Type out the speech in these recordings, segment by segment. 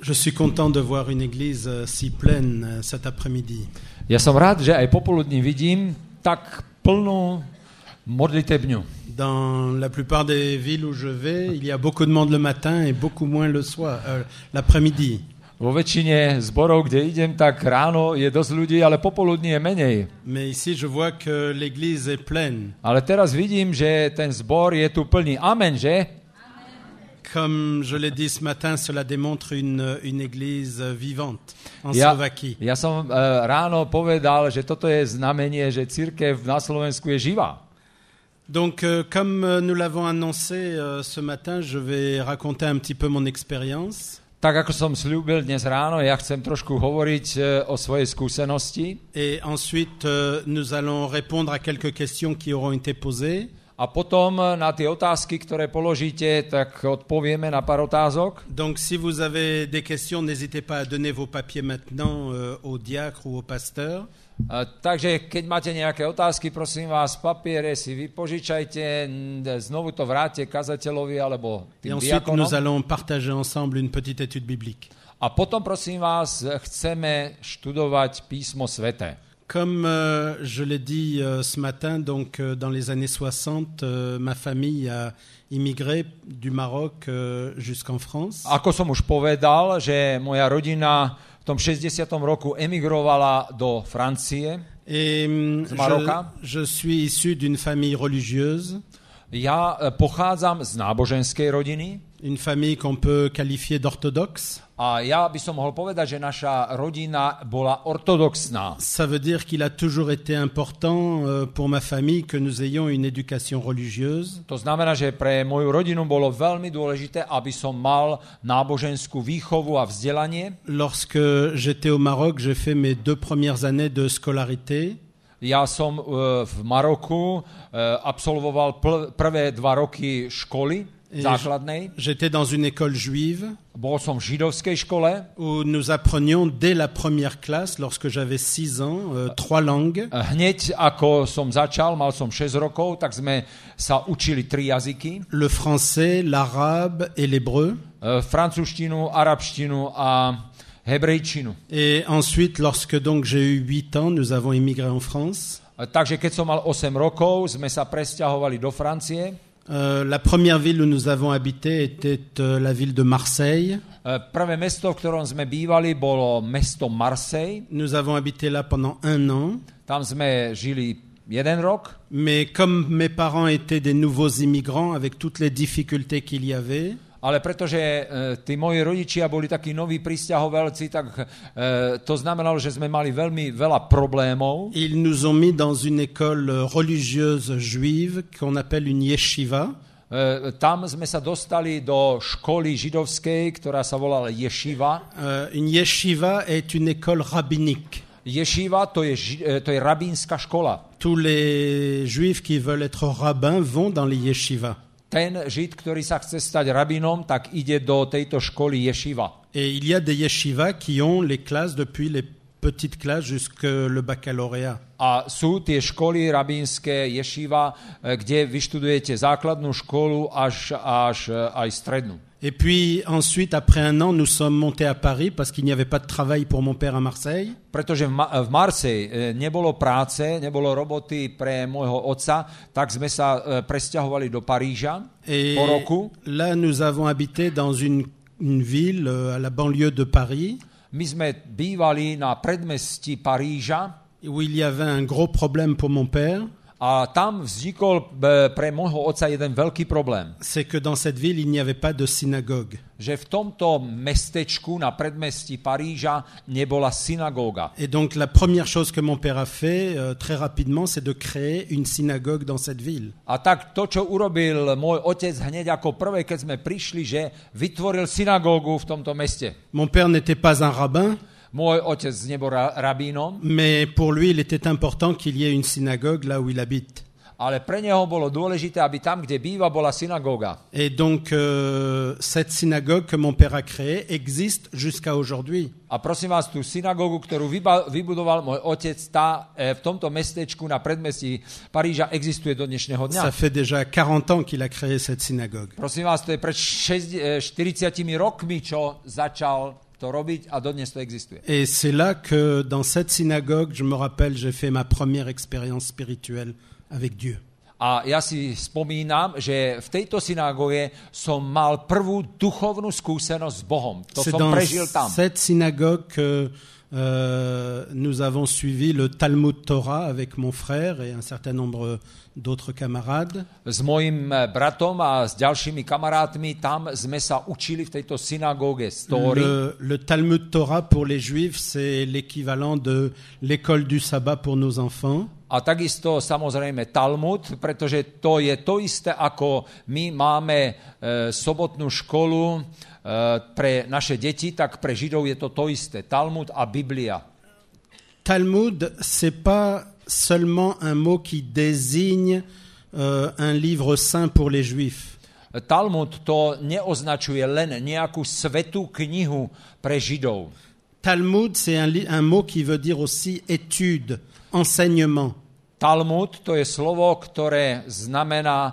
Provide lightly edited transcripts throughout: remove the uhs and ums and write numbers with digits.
Je suis content de voir une église si pleine cet après-midi. Ja som rád, že aj popoludní vidím tak plnú modlitebňu. Dans la plupart des villes où je vais, il y a beaucoup de monde le matin et beaucoup moins le soir, l'après-midi. Vo väčšine zborov, kde idem, tak ráno je dosť ľudí, ale popoludní je menej. Mais ici, je vois que l'église est pleine. Ale teraz vidím, že ten zbor je tu plný. Amen, že? Comme je l'ai dit ce matin, cela démontre une église vivante en Slovaquie. Ja som ráno povedal, že toto je znamenie, že cirkev na Slovensku je živá. Donc, comme nous l'avons annoncé ce matin, je vais raconter un petit peu mon expérience. Tak ako som sľúbil dnes ráno, ja chcem trošku hovoriť o svojej skúsenosti. Et ensuite, nous allons répondre à quelques questions qui auront été posées. A potom na tie otázky, ktoré položíte, tak odpovieme na pár otázok. Donc, si vous avez des questions, n'hésitez pas à donner vos papiers maintenant au diacre ou au pasteur. Takže keď máte nejaké otázky, prosím vás, papiere si vypožičajte, znovu to vráte kazateľovi alebo Et tým ensuite, nous diakonom. allons partager ensemble une petite étude biblique. A potom, prosím vás, chceme študovať písmo sväté. Comme je l'ai dit ce matin, donc dans les années 60, ma famille a immigré du Maroc jusqu'en France. Ako som už povedal, že moja rodina v tom 60. roku emigrovala do Francie. Et Maroka. je suis issu d'une famille religieuse, Ja pochádzam z náboženskej rodiny une famille qu'on peut qualifier d'orthodoxe. a ja by som mohol povedať, že naša rodina bola ortodoxná. Ça veut dire qu'il a toujours été important pour ma famille que nous ayons une éducation religieuse. To znamená, že pre moju rodinu bolo veľmi dôležité, aby som mal náboženskú výchovu a vzdelanie. Lorsque j'étais au Maroc, j'ai fait mes 2 premières années de scolarité. Ja som v Maroku absolvoval prvé 2 roky školy základnej. J'étais dans une école juive Bol som v židovskej škole. où nous apprenions dès la première classe, lorsque j'avais 6 ans, 3 langues. Hneď ako som začal, mal som 6 rokov, tak sme sa učili 3 jazyky. Le français, l'arabe et l'hébreu. Francúzštinu, arabštinu a hebrejčinu. Et ensuite, lorsque donc j'ai eu 8 ans, nous avons immigré en France. Takže keď som mal 8 rokov, sme sa presťahovali do Francie. La première ville où nous avons habité était la ville de Marseille. Prvé mesto, v ktorom sme bývali, bolo mesto Marseille. Nous avons habité là pendant 1 an. Tam sme žili 1 rok. Mais comme mes parents étaient des nouveaux immigrants avec toutes les difficultés qu'il y avait, Ale pretože tí moji rodičia boli takí noví prisťahovalci, tak to znamenalo, že sme mali veľmi veľa problémov. ils nous ont mis dans une école religieuse juive qu'on appelle une yeshiva. Tam sme sa dostali do školy židovskej, ktorá sa volala Ješiva. Une yeshiva est une école rabbinique. Ješiva to je rabínska škola. Tous les juifs qui veulent être rabbins vont dans les yeshivas. Ten žid, ktorý sa chce stať rabínom, tak ide do tejto školy Ješiva. Et il y a des yeshivas qui ont les classes depuis les petites classes jusqu'au baccalauréat. A sú tie školy rabínske Ješiva, kde vyštudujete základnú školu až aj strednú. Et puis ensuite, après 1 an, nous sommes montés à Paris parce qu'il n'y avait pas de travail pour mon père à Marseille. Pretože v Marseille nebolo práce, nebolo roboty pre môjho otca, tak sme sa presťahovali do Paríža Et po roku. là, nous avons habité dans une ville à la banlieue de Paris My sme bývali na predmestí Paríža où il y avait un gros problème pour mon père. a tam vznikol pre môjho otca jeden veľký problém. C'est que dans cette ville, il n'y avait pas de synagogue. Že v tomto mestečku na predmestí Paríža nebola synagóga. Et donc la première chose que mon père a fait très rapidement, c'est de créer une synagogue dans cette ville. A tak to, čo urobil môj otec hneď ako prvé, keď sme prišli, že vytvoril synagógu v tomto meste. Mon père n'était pas un rabbin, Môj otec nebol rabínom, mais pour lui, il était important qu'il y ait une synagogue là où il habite. ale pre neho bolo dôležité, aby tam, kde býva, bola synagóga. Et donc cette synagogue que mon père a créée existe jusqu'à aujourd'hui. A prosím vás, tú synagógu, ktorú vybudoval môj otec, tá v tomto mestečku na predmestí Paríža existuje do dnešného dňa. Ça fait déjà 40 ans qu'il a créé cette synagogue. Prosím vás, to je pred 40 rokmi, čo začal to robiť a dodnes to existuje. Et c'est là que dans cette synagogue, je me rappelle, j'ai fait ma première expérience spirituelle avec Dieu. A ja si spomínam, že v tejto synagóge som mal prvú duchovnú skúsenosť s Bohom. To C'est som dans prežil tam. cette synagogue que nous avons suivi le Talmud Torah avec mon frère et un certain nombre d'autres camarades. S mojim bratom a s ďalšími kamarátmi tam sme sa učili v tejto synagóge z Tóry. Le Talmud Torah pour les Juifs, c'est l'équivalent de l'école du sabbat pour nos enfants. A takisto samozrejme Talmud, pretože to je to isté, ako my máme sobotnú školu pre naše deti, tak pre Židov je to to isté. Talmud a Biblia. Talmud, c'est pas seulement un mot qui désigne un livre saint pour les Juifs. Talmud to neoznačuje len nejakú svätú knihu pre Židov. Talmud, c'est un mot qui veut dire aussi étude, enseignement. Talmud to je slovo, ktoré znamená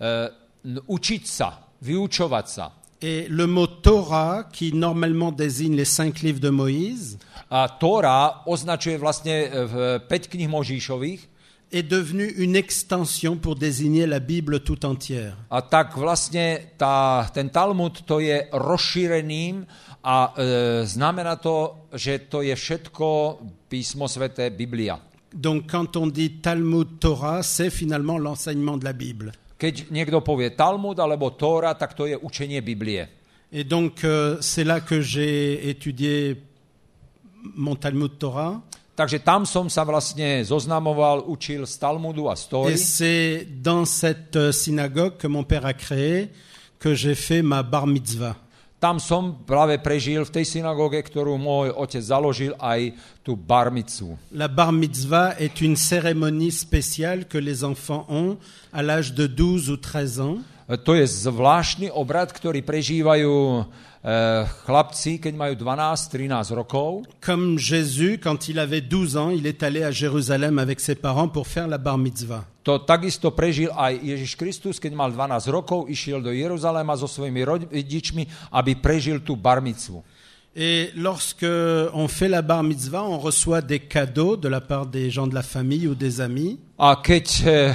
učiť sa, vyučovať sa. Et le mot Torah, qui normalement désigne les 5 livres de Moïse, A Tóra označuje vlastne 5 kníh Mojžišových. est devenu une extension pour désigner la Bible tout entière. A tak vlastne ten Talmud to je rozšíreným a znamená to, že to je všetko písmo sväté Biblia. Donc quand on dit Talmud Torah, c'est finalement l'enseignement de la Bible. Keď niekto povie Talmud alebo Tóra, tak to je učenie Biblie. Et donc c'est là que j'ai étudié mon Talmud Torah. Takže tam som sa vlastne zoznamoval, učil z Talmudu a z Tóry. Et c'est dans cette synagogue que mon père a créée que j'ai fait ma bar mitzvah. Tam som práve prežil v tej synagóge, ktorú môj otec založil, aj tú bar mitzvu. La bar mitzvah est une cérémonie spéciale que les enfants ont à l'âge de 12 ou 13 ans. To je zvláštny obrad, ktorý prežívajú chlapci, keď majú 12-13 rokov. Comme Jésus, quand il avait 12 ans, il est allé à Jérusalem avec ses parents pour faire la bar mitzvah. To takisto prežil aj Ježiš Kristus, keď mal 12 rokov, išiel do Jeruzalema so svojimi rodičmi, aby prežil tú bar mitzvu. Et lorsque on fait la bar mitzvah, on reçoit des cadeaux de la part des gens de la famille ou des amis. A keď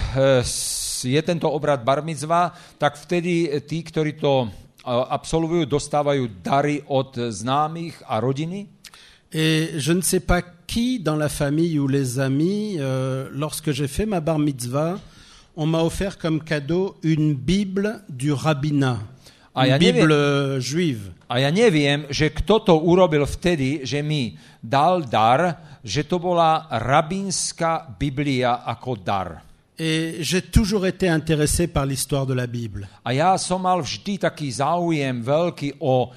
je tento obrad bar mitzva, tak vtedy tí, ktorí to absolvujú, dostávajú dary od známych a rodiny. Et je ne sais pas qui dans la famille ou les amis, lorsque j'ai fait ma bar mitzvah, on m'a offert comme cadeau une Bible du rabbinat, une Bible juive. A ja neviem, že kto to urobil vtedy, že mi dal dar, že to bola rabínska Biblia ako dar. Et j'ai toujours été intéressé par l'histoire de la Bible. A ja som mal vždy taký záujem veľký o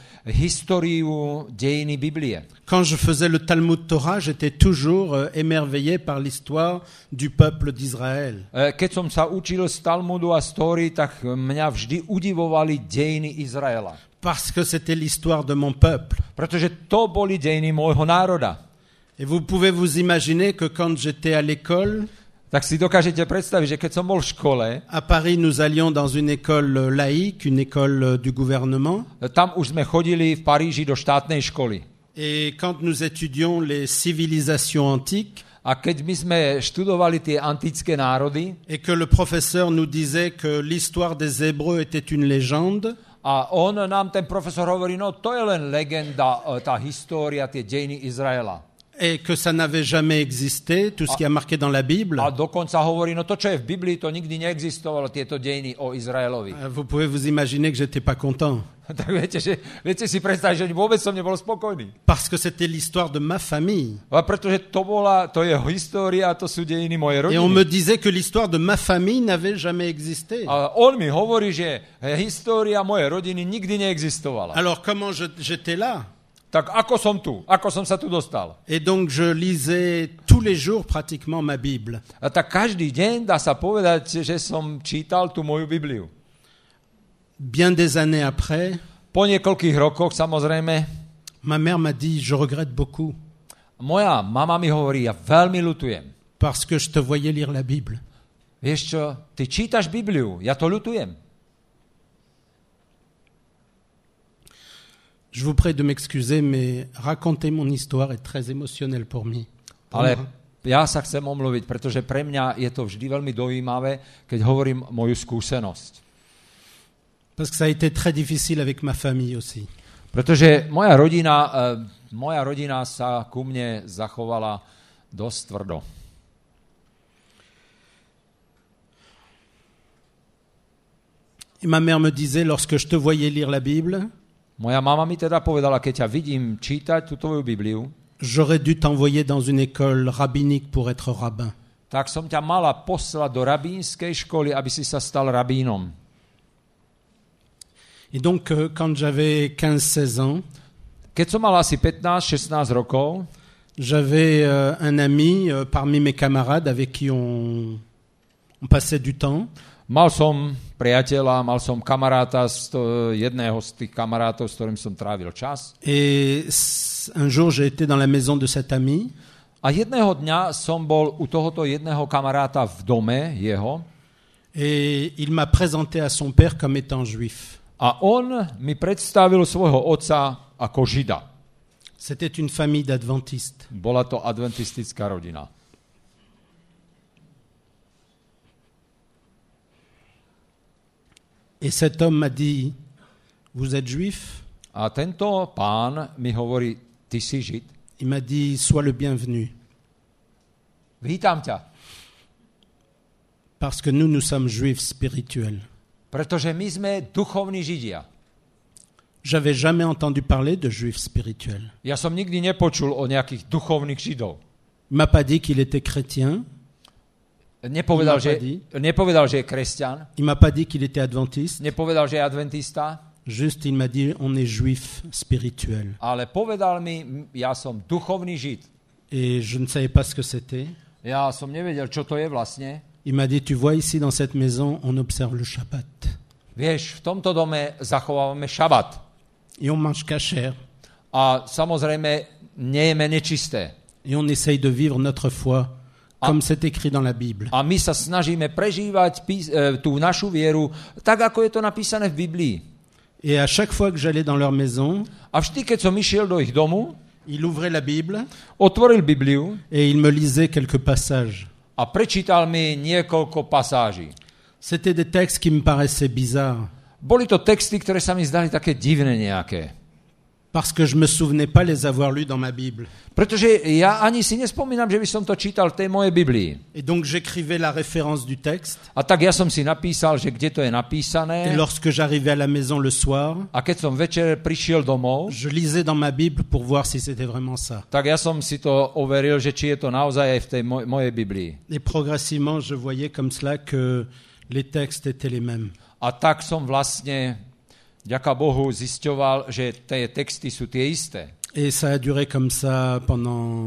históriu dejiny Biblie. Quand je faisais le Talmud Torah, j'étais toujours émerveillé par l'histoire du peuple d'Israël. Keď som sa učil z Talmudu a z Tóry, tak mňa vždy udivovali dejiny Izraela. Parce que c'était l'histoire de mon peuple. Pretože to boli dejiny môjho národa. Et vous pouvez vous imaginer que quand j'étais à l'école, tak si dokážete predstaviť, že keď som bol v škole, à Paris, nous allions dans une école laïque, une école du gouvernement. Tam už sme chodili v Paríži do štátnej školy. Et quand nous étudions les civilisations antiques, a keď my sme študovali tie antické národy, et que le professeur nous disait que l'histoire des Hébreux était une légende, a on nám, ten profesor, hovorí, no to je len legenda, tá história, tie dejiny Izraela. Et que ça n'avait jamais existé, tout ce qui est marqué dans la Bible. A dokonca hovorí, no to, čo je v Biblii, to nikdy neexistovalo, tieto dejiny o Izraelovi. Vous pouvez vous imaginer que j'étais pas content. Tak viete si predstaviť, že vôbec som nebol spokojný. Parce que c'était l'histoire de ma famille. A pretože to je história, to sú dejiny mojej rodiny. Et on me disait que l'histoire de ma famille n'avait jamais existé. A on mi hovorí, že história mojej rodiny nikdy neexistovala. Alors comment j'étais là? Tak ako som tu? Ako som sa tu dostal? Et donc je lisais tous les jours pratiquement ma Bible. A tak každý deň dá sa povedať, že som čítal tú moju Bibliu. Bien des années après, po niekoľkých rokoch, samozrejme, ma mère m'a dit, je regrette beaucoup. Moja mama mi hovorí, ja veľmi ľutujem. Parce que je te voyais lire la Bible. Vieš čo, ty čítaš Bibliu, ja to ľutujem. Je vous prie de m'excuser, mais raconter mon histoire est très émotionnel pour moi. Ale ja sa chcem omluviť, pretože pre mňa je to vždy veľmi dojímavé, keď hovorím moju skúsenosť. Parce que ça a été très difficile avec ma famille aussi. Pretože moja rodina sa ku mne zachovala dosť tvrdo. Et ma mère me disait, lorsque je te voyais lire la Bible, Moja mama mi teda povedala, keď ťa vidím čítať tú tvoju Bibliu, j'aurais dû t'envoyer dans une école rabbinique pour être rabbin. tak som ťa mala poslať do rabínskej školy, aby si sa stal rabínom. Et donc, quand j'avais 15-16 ans, Keď som mal asi 15-16 rokov, j'avais un ami parmi mes camarades avec qui on passait du temps. mal som priateľa, mal som kamaráta, jedného z tých kamarátov, s ktorým som trávil čas. Et un jour, j'ai été dans la maison de cet ami. A jedného dňa som bol u tohoto jedného kamaráta v dome jeho Et il m'a présenté à son père comme étant juif. a on mi predstavil svojho otca ako žida. C'était une famille d'adventistes. Bola to adventistická rodina. Et cet homme m'a dit, vous êtes juif? A tento pán mi hovorí, ty si žid? Il m'a dit, sois le bienvenu. Vítam ťa, Parce que nous sommes juifs spirituels. pretože my sme duchovní židia. J'avais jamais entendu parler de juifs spirituels. Ja som nikdy nepočul o nejakých duchovných židov. Il m'a pas dit qu'il était chrétien. Nepovedal, že je kresťan, Il m'a pas dit qu'il était adventiste. nepovedal, že je adventista, Juste, il m'a dit, on est juif spirituel. ale povedal mi, ja som duchovný žid. Et je ne savais pas ce que c'était. Ja som nevedel, čo to je vlastne. Il m'a dit, tu vois, ici, dans cette maison, on observe le Shabbat. Vieš, v tomto dome zachovávame šabat. Et on mange kasher. A samozrejme, nejeme nečisté. Et on essaye de vivre notre foi comme c'est écrit dans la Bible. A my sa snažíme prežívať tú našu vieru tak, ako je to napísané v Biblii. Et à chaque fois que j'allais dans leur maison, A vždy, keď som išiel do ich domu, il ouvrait la Bible otvoril Bibliu et il me lisait quelques passages. a prečítal mi niekoľko pasáží. C'était des textes qui me paraissaient bizarres Boli to texty, ktoré sa mi zdali také divné nejaké. parce que je me souvenais pas les avoir lus dans ma Bible. Pretože ja ani si nespomínam, že by som to čítal v tej mojej Biblii. Et donc j'écrivais la référence du texte. A tak ja som si napísal, že kde to je Et napísané. lorsque j'arrivais à la maison le soir, A keď som večer prišiel domov, je lisais dans ma Bible pour voir si c'était vraiment ça. tak ja som si to overil, že či je to naozaj aj v tej mojej Biblii. Et progressivement, je voyais comme cela que les textes étaient les mêmes. A tak som vlastne, ďaká Bohu, zisťoval, že tie texty sú tie isté. Et ça a duré comme ça pendant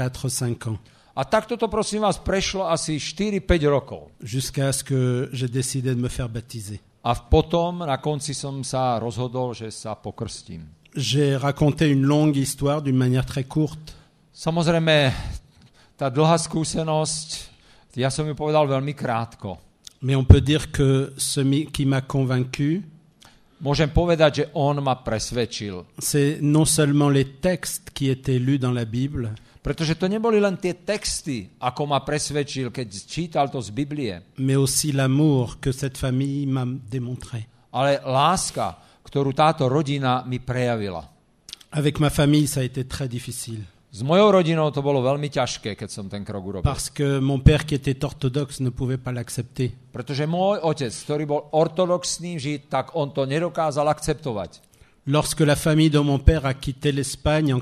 4-5 ans, A takto to, prosím vás, prešlo asi 4-5 rokov. jusqu'à ce que j'ai décidé de me faire baptiser. A potom na konci som sa rozhodol, že sa pokrstím. J'ai raconté une longue histoire d'une manière très courte. Samozrejme, tá dlhá skúsenosť, ja som ju povedal veľmi krátko. Mais on peut dire que celui qui m'a convaincu, Môžem povedať, že on ma presvedčil. c'est non seulement les textes qui étaient lus dans la Bible, Pretože to neboli len tie texty, ako ma presvedčil, keď čítal to z Biblie, mais aussi l'amour que cette famille m'a démontré. ale láska, ktorú táto rodina mi prejavila. Avec ma famille, ça a été très difficile. S mojou rodinou to bolo veľmi ťažké, keď som ten krok urobil. Parce que mon père, qui était orthodoxe, ne pouvait pas l'accepter. Pretože môj otec, ktorý bol ortodoxný žid, tak on to nedokázal akceptovať. Lorsque la famille de mon père a quitté l'Espagne en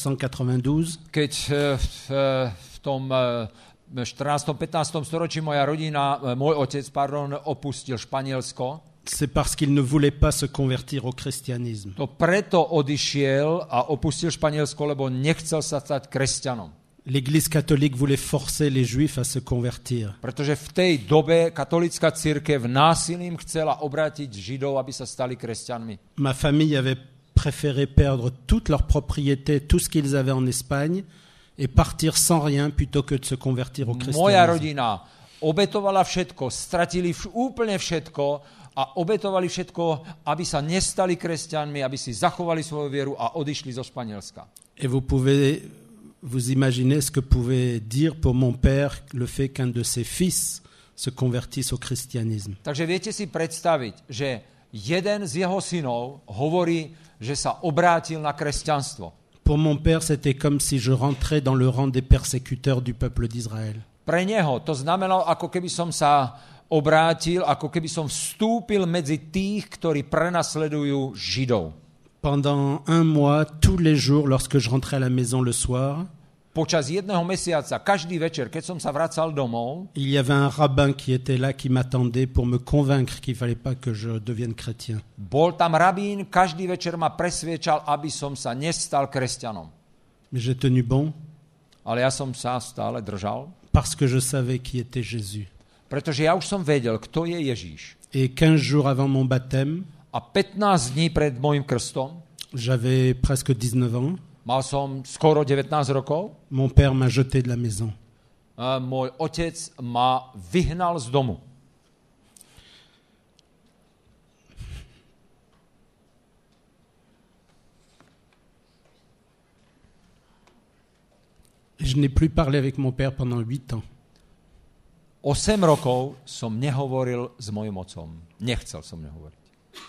1492, Keď v tom 14. 15. storočí môj otec, opustil Španielsko, c'est parce qu'il ne voulait pas se convertir au christianisme. to preto odišiel a opustil Španielsko, lebo nechcel sa stať kresťanom. L'Église catholique voulait forcer les Juifs à se convertir. Pretože v tej dobe katolická cirkev násilím chcela obrátiť Židov, aby sa stali kresťanmi. Ma famille avait préféré perdre toutes leurs propriétés, tout ce qu'ils avaient en Espagne, et partir sans rien plutôt que de se convertir au Moja christianisme. rodina obetovala všetko, stratili úplne všetko a obetovali všetko, aby sa nestali kresťanmi, aby si zachovali svoju vieru a odišli zo Španielska. Et vous pouvez vous imaginer ce que pouvait dire pour mon père le fait qu'un de ses fils se convertisse au christianisme. Takže viete si predstaviť, že jeden z jeho synov hovorí, že sa obrátil na kresťanstvo. Pour mon père, c'était comme si je rentrais dans le rang des persécuteurs du peuple d'Israël. Pre neho to znamenalo, ako keby som sa obrátil, ako keby som vstúpil medzi tých, ktorí prenasledujú Židov. Pendant un mois, tous les jours, lorsque je rentrais à la maison le soir, Počas jedného mesiaca, každý večer, keď som sa vracal domov, il y avait un rabbin qui était là, qui m'attendait pour me convaincre qu'il ne fallait pas que je devienne chrétien. bol tam rabín, každý večer ma presviečal, aby som sa nestal kresťanom. Mais j'ai tenu bon Ale ja som sa stále držal, parce que je savais qui était Jésus. pretože ja už som vedel, kto je Ježíš. Et 15 jours avant mon baptême, A 15 dní pred môjim krstom, j'avais presque 19 ans, mal som skoro 19 rokov, mon père m'a jeté de la maison. a môj otec ma vyhnal z domu. Je n'ai plus parlé avec mon père pendant 8 ans. 8 rokov som nehovoril s mojim otcom. Nechcel som nehovoriť.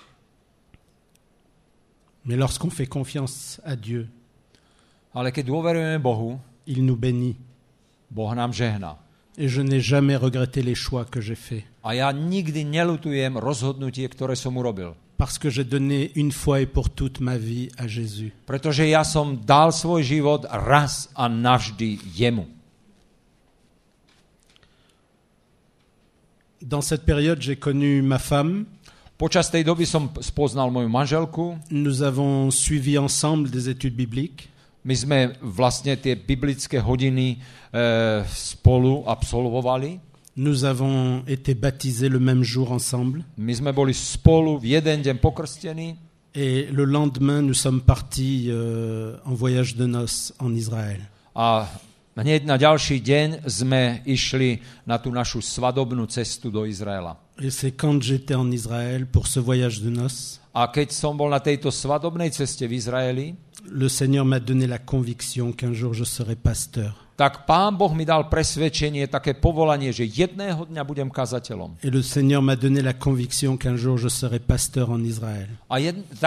Mais lorsqu'on fait confiance à Dieu, Ale keď dôverujeme Bohu, il nous bénit. Boh nám žehná. Et je n'ai jamais regretté les choix que j'ai faits. A ja nikdy neľutujem rozhodnutie, ktoré som urobil. Parce que j'ai donné une fois et pour toutes ma vie à Jésus. Pretože ja som dal svoj život raz a navždy jemu. Dans cette période, j'ai connu ma femme. Počas tej doby som spoznal moju manželku. Nous avons suivi ensemble des études bibliques. My sme vlastne tie biblické hodiny spolu absolvovali. Nous avons été baptisés le même jour ensemble. My sme boli spolu v jeden deň pokrstení. Et le lendemain, nous sommes partis en voyage de noces en Israël. A hneď na ďalší deň sme išli na tú našu svadobnú cestu do Izraela. Et c'est quand j'étais en Israël pour ce voyage de noces, A keď som bol na tejto svadobnej ceste v Izraeli, le Seigneur m'a donné la conviction qu'un jour je serai pasteur. tak Pán Boh mi dal presvedčenie, také povolanie, že jedného dňa budem kazateľom. Et le Seigneur m'a donné la conviction qu'un jour je serai pasteur en Israël. A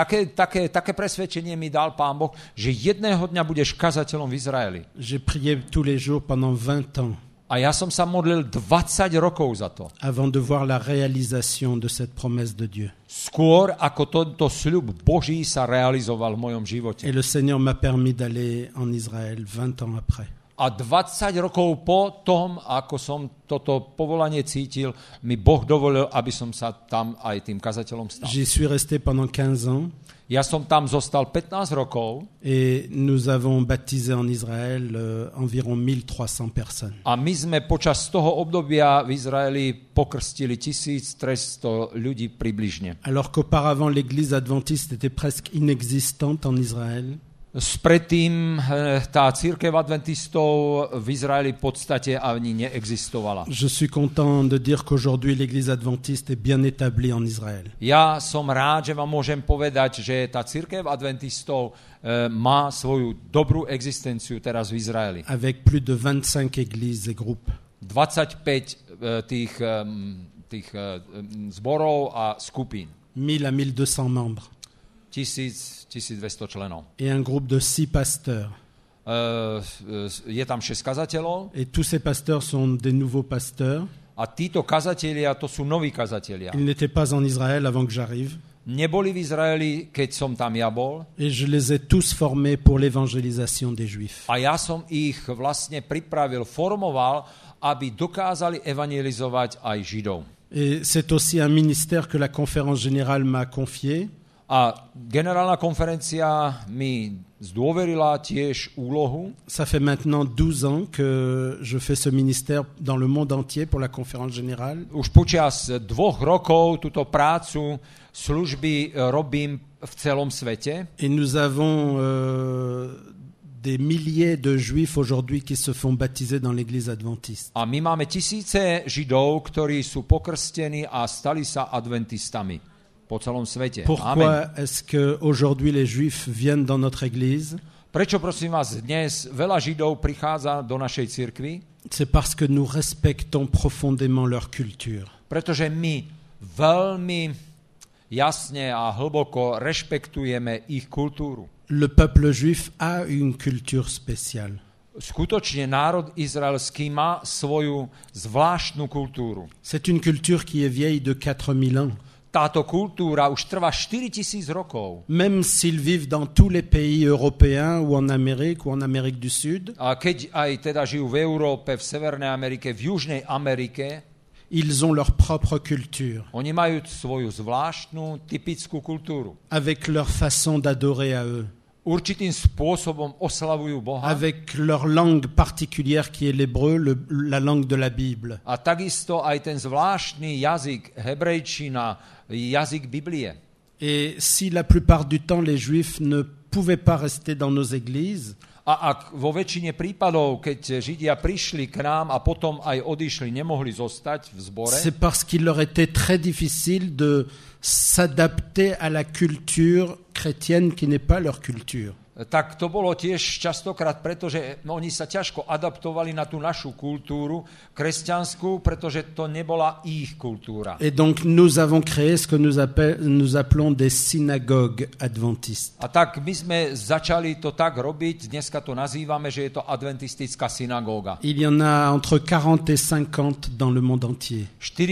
také presvedčenie mi dal Pán Boh, že jedného dňa budeš kazateľom v Izraeli. J'ai prié tous les jours pendant 20 ans A ja som sa modlil 20 rokov za to. avant de voir la réalisation de cette promesse de Dieu. Skôr ako tento sľub Boží sa realizoval v mojom živote. Et le Seigneur m'a permis d'aller en Israël 20 ans après. A 20 rokov po tom, ako som toto povolanie cítil, mi Boh dovolil, aby som sa tam aj tým kazateľom stal. J'y suis resté pendant 15 ans Ja som tam zostal 15 rokov et nous avons baptisé en Israël environ 1300 personnes. a my sme počas toho obdobia v Izraeli pokrstili 1300 ľudí približne. Alors qu'auparavant l'église adventiste était presque inexistante en Israël, Predtým tá cirkev adventistov v Izraeli v podstate ani neexistovala. je suis content de dire qu'aujourd'hui l'église adventiste est bien établie en Israël. Ja som rád, že vám môžem povedať, že tá cirkev adventistov má svoju dobrú existenciu teraz v Izraeli. Avec plus de 25 églises et groupes. 25 tých zborov a skupín. 1000 à 1200 membres. 1200 členov. Et un groupe de 6 pasteurs. Je tam 6 kazateľov Et tous ces pasteurs sont des nouveaux pasteurs. a títo kazatelia, to sú noví kazatelia. Ils n'étaient pas en Israël avant que j'arrive. Neboli v Izraeli, keď som tam ja bol. Et je les ai tous formés pour l'évangélisation des Juifs. A ja som ich vlastne pripravil, formoval, aby dokázali evangelizovať aj Židov. Et c'est aussi un ministère que la conférence générale m'a confié. A generálna konferencia mi zdôverila tiež úlohu. Ça fait maintenant 12 ans que je fais ce ministère dans le monde entier pour la conférence générale. Už počas 2 rokov túto prácu služby robím v celom svete. Et nous avons des milliers de juifs aujourd'hui qui se font baptiser dans l'église adventiste. A my máme tisíce Židov, ktorí sú pokrstení a stali sa adventistami po celom svete. Pourquoi Amen. est-ce qu'aujourd'hui les juifs viennent dans notre église? Prečo, prosím vás, dnes veľa Židov prichádza do našej cirkvi? C'est parce que nous respectons profondément leur culture. Pretože my veľmi jasne a hlboko rešpektujeme ich kultúru. Le peuple juif a une culture spéciale. Skutočne národ izraelský má svoju zvláštnu kultúru. C'est une culture qui est vieille de 4000 ans. Táto kultúra už trvá 4000 rokov. Même s'ils vivent dans tous les pays européens ou en Amérique du Sud, A keď aj teda žijú v Európe, v Severnej Amerike, v Južnej Amerike, ils ont leur propre culture, oni majú svoju zvláštnu, typickú kultúru. avec leur façon d'adorer à eux, Určitým spôsobom oslavujú Boha avec leur langue particulière qui est l'hébreu, la langue de la Bible. a takisto aj ten zvláštny jazyk, hebrejčina, jazyk Biblie. Et si la plupart du temps les Juifs ne pouvaient pas rester dans nos églises, A ak vo väčšine prípadov, keď Židia prišli k nám a potom aj odišli, nemohli zostať v zbore, c'est parce qu'il leur était très difficile de s'adapter à la culture chrétienne qui n'est pas leur culture. tak to bolo tiež častokrát preto, že oni sa ťažko adaptovali na tú našu kultúru kresťanskú, pretože to nebola ich kultúra. Et donc nous avons créé ce que nous appelons des synagogues adventistes. A tak my sme začali to tak robiť, dneska to nazývame, že je to adventistická synagóga. Il y en a entre 40 et 50 dans le monde entier.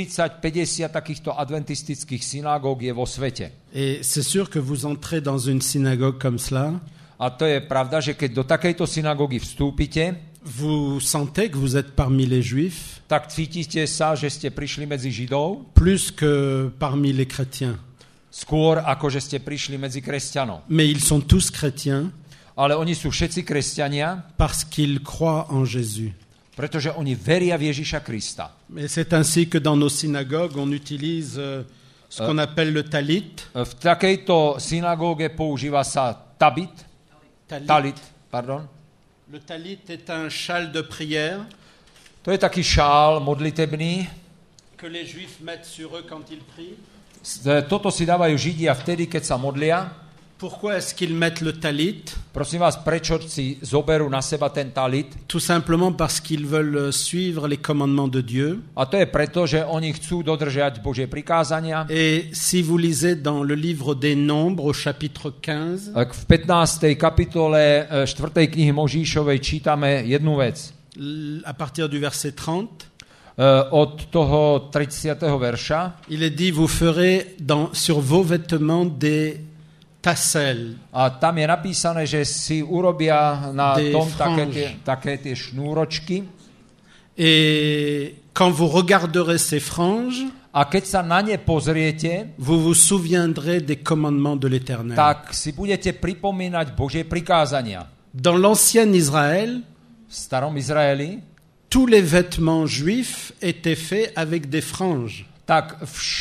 40-50 takýchto adventistických synagóg je vo svete. Et c'est sûr que vous entrez dans une synagogue comme cela, A to je pravda, že keď do takejto synagógy vstúpite, vous sentez que vous êtes parmi les Juifs tak cítite sa, že ste prišli medzi Židov, plus que parmi les chrétiens. skôr ako že ste prišli medzi kresťanov. Mais ils sont tous chrétiens Ale oni sú všetci kresťania, parce qu'ils croient en Jésus. pretože oni veria v Ježiša Krista. Et c'est ainsi que dans nos synagogues, on utilise ce qu'on appelle le talit. V takejto synagóge používa sa talit. Le talit est un châle de prière To je taký šál modlitebný. que les Juifs mettent sur eux quand ils prient. Toto si dávajú Židia vtedy, keď sa modlia. Pourquoi est-ce qu'ils mettent le talit? Prosím vás, prečo si zoberú na seba ten talit? Tout simplement parce qu'ils veulent suivre les commandements de Dieu. A to je preto, že oni chcú dodržiať Božie prikázania. Et si vous lisez dans le livre des Nombres au chapitre 15, V 15. kapitole 4. knihy Mojžišovej čítame jednu vec. à partir du verset 30, Od toho 30. verša. il est dit, vous ferez sur vos vêtements des tasselles, A tam je napísané, že si urobia na Des tom franges. také tie šnúročky. et quand vous regarderez ces franges, A keď sa na ne pozriete, vous vous souviendrez des commandements de l'Éternel. tak si budete pripomínať Božie prikázania. Dans l'ancien Israël, V starom Izraeli, tous les vêtements juifs étaient faits avec des franges. tak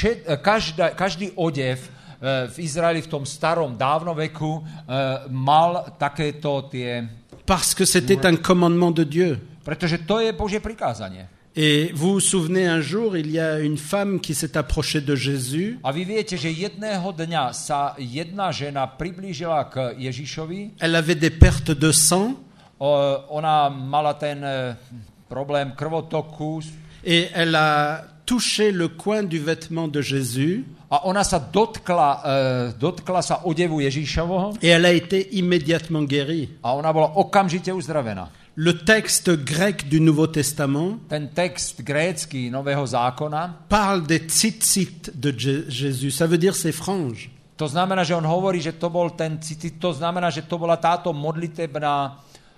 každý odev v Izraeli v tom starom dávnoveku mal takéto tie, Parce que c'était un commandement de Dieu. pretože to je Božie prikázanie. Et vous vous souvenez, un jour, il y a une femme qui s'est approchée de Jésus. A vy viete, že jedného dňa sa jedna žena priblížila k Ježišovi. Elle avait des pertes de sang Ona mala ten problém krvotoku et elle a touché le coin du vêtement de Jésus a ona sa dotkla sa odevu Ježišovho et elle a été immédiatement guérie. a ona bola okamžite uzdravená. Le texte grec du Nouveau Testament Ten text grécky Nového zákona, parle des tzitzit de Jésus. Ça veut dire ses franges. to znamená, že on hovorí, že to bol ten cicit, to znamená, že to bola táto modlitebná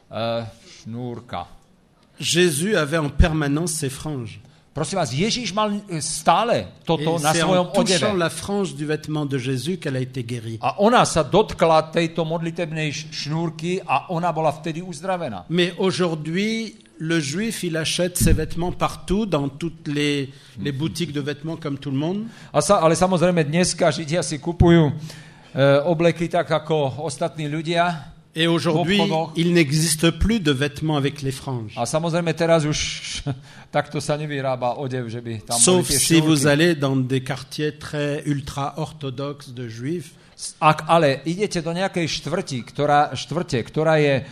šnúrka. Jésus avait en permanence ses franges. Prosím vás, Ježíš mal stále Et toto na c'est en svojom touchant odeve. la frange du vêtement de Jésus qu'elle a été guérie. A ona sa dotkla tejto modlitebnej šnúrky a ona bola vtedy uzdravená. Mais aujourd'hui, le juif, il achète ses vêtements partout, dans toutes les boutiques de vêtements comme tout le monde. Ale samozrejme dneska Židia si kupujú obleky tak ako ostatní ľudia. Et aujourd'hui, il n'existe plus de vêtements avec les franges. A samozrejme teraz už takto sa nevyrába odev, že by tam Sauf boli tie si vous šnúrky. allez dans des quartiers très ultra-orthodoxes de juifs. Ak ale idete do nejakej štvrte, ktorá je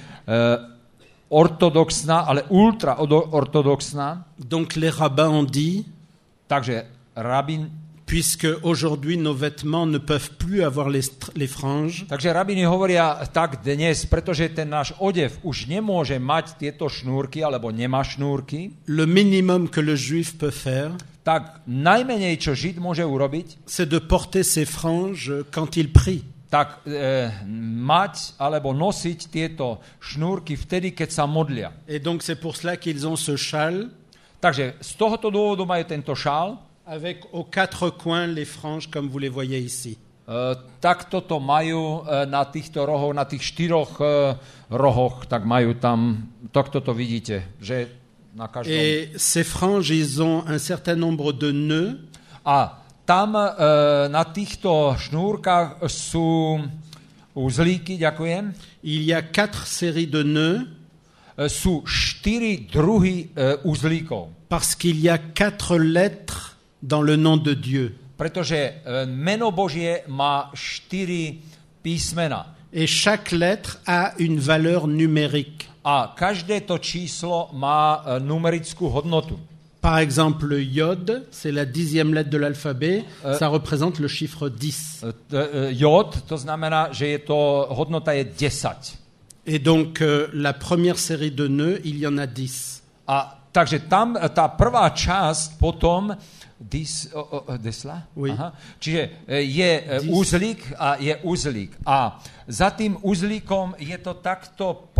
ortodoxná, ale ultra-ortodoxná, Donc les rabbins ont dit, takže rabín, puisque aujourd'hui nos vêtements ne peuvent plus avoir les franges, takže rabíni hovoria tak dnes, pretože ten náš odev už nemôže mať tieto šnúrky, alebo nemá šnúrky, le minimum que le juif peut faire, tak najmenej, čo Žid môže urobiť, c'est de porter ses franges quand il prie. tak mať alebo nosiť tieto šnúrky vtedy, keď sa modlia. Et donc c'est pour cela qu'ils ont ce châle Takže z tohoto dôvodu majú tento šál, avec aux quatre coins les franges comme vous les voyez ici. takto to majú na týchto rohoch, na tých 4 rohoch, tak majú tam, takto to vidíte, že na každom. Et ces franges, ils ont un certain nombre de nœuds. A tam na týchto šnúrkach sú uzlíky, ďakujem. Il y a 4 séries de nœuds Sú 4 druhy uzlíkov. parce qu'il y a 4 lettres dans le nom de Dieu. Pretože meno Božie má 4 písmena. Et chaque lettre a une valeur numérique. A každé to číslo má numerickú hodnotu. Par exemple, le Yod, c'est la 10e lettre de l'alphabet, ça représente le chiffre 10. Jod, to znamená, že je to, hodnota je 10. Et donc, la première série de nœuds, il y en a 10. A takže tam tá prvá časť potom desla? Oui. Aha. Čiže je uzlík a je uzlík. A za tým uzlíkom je to takto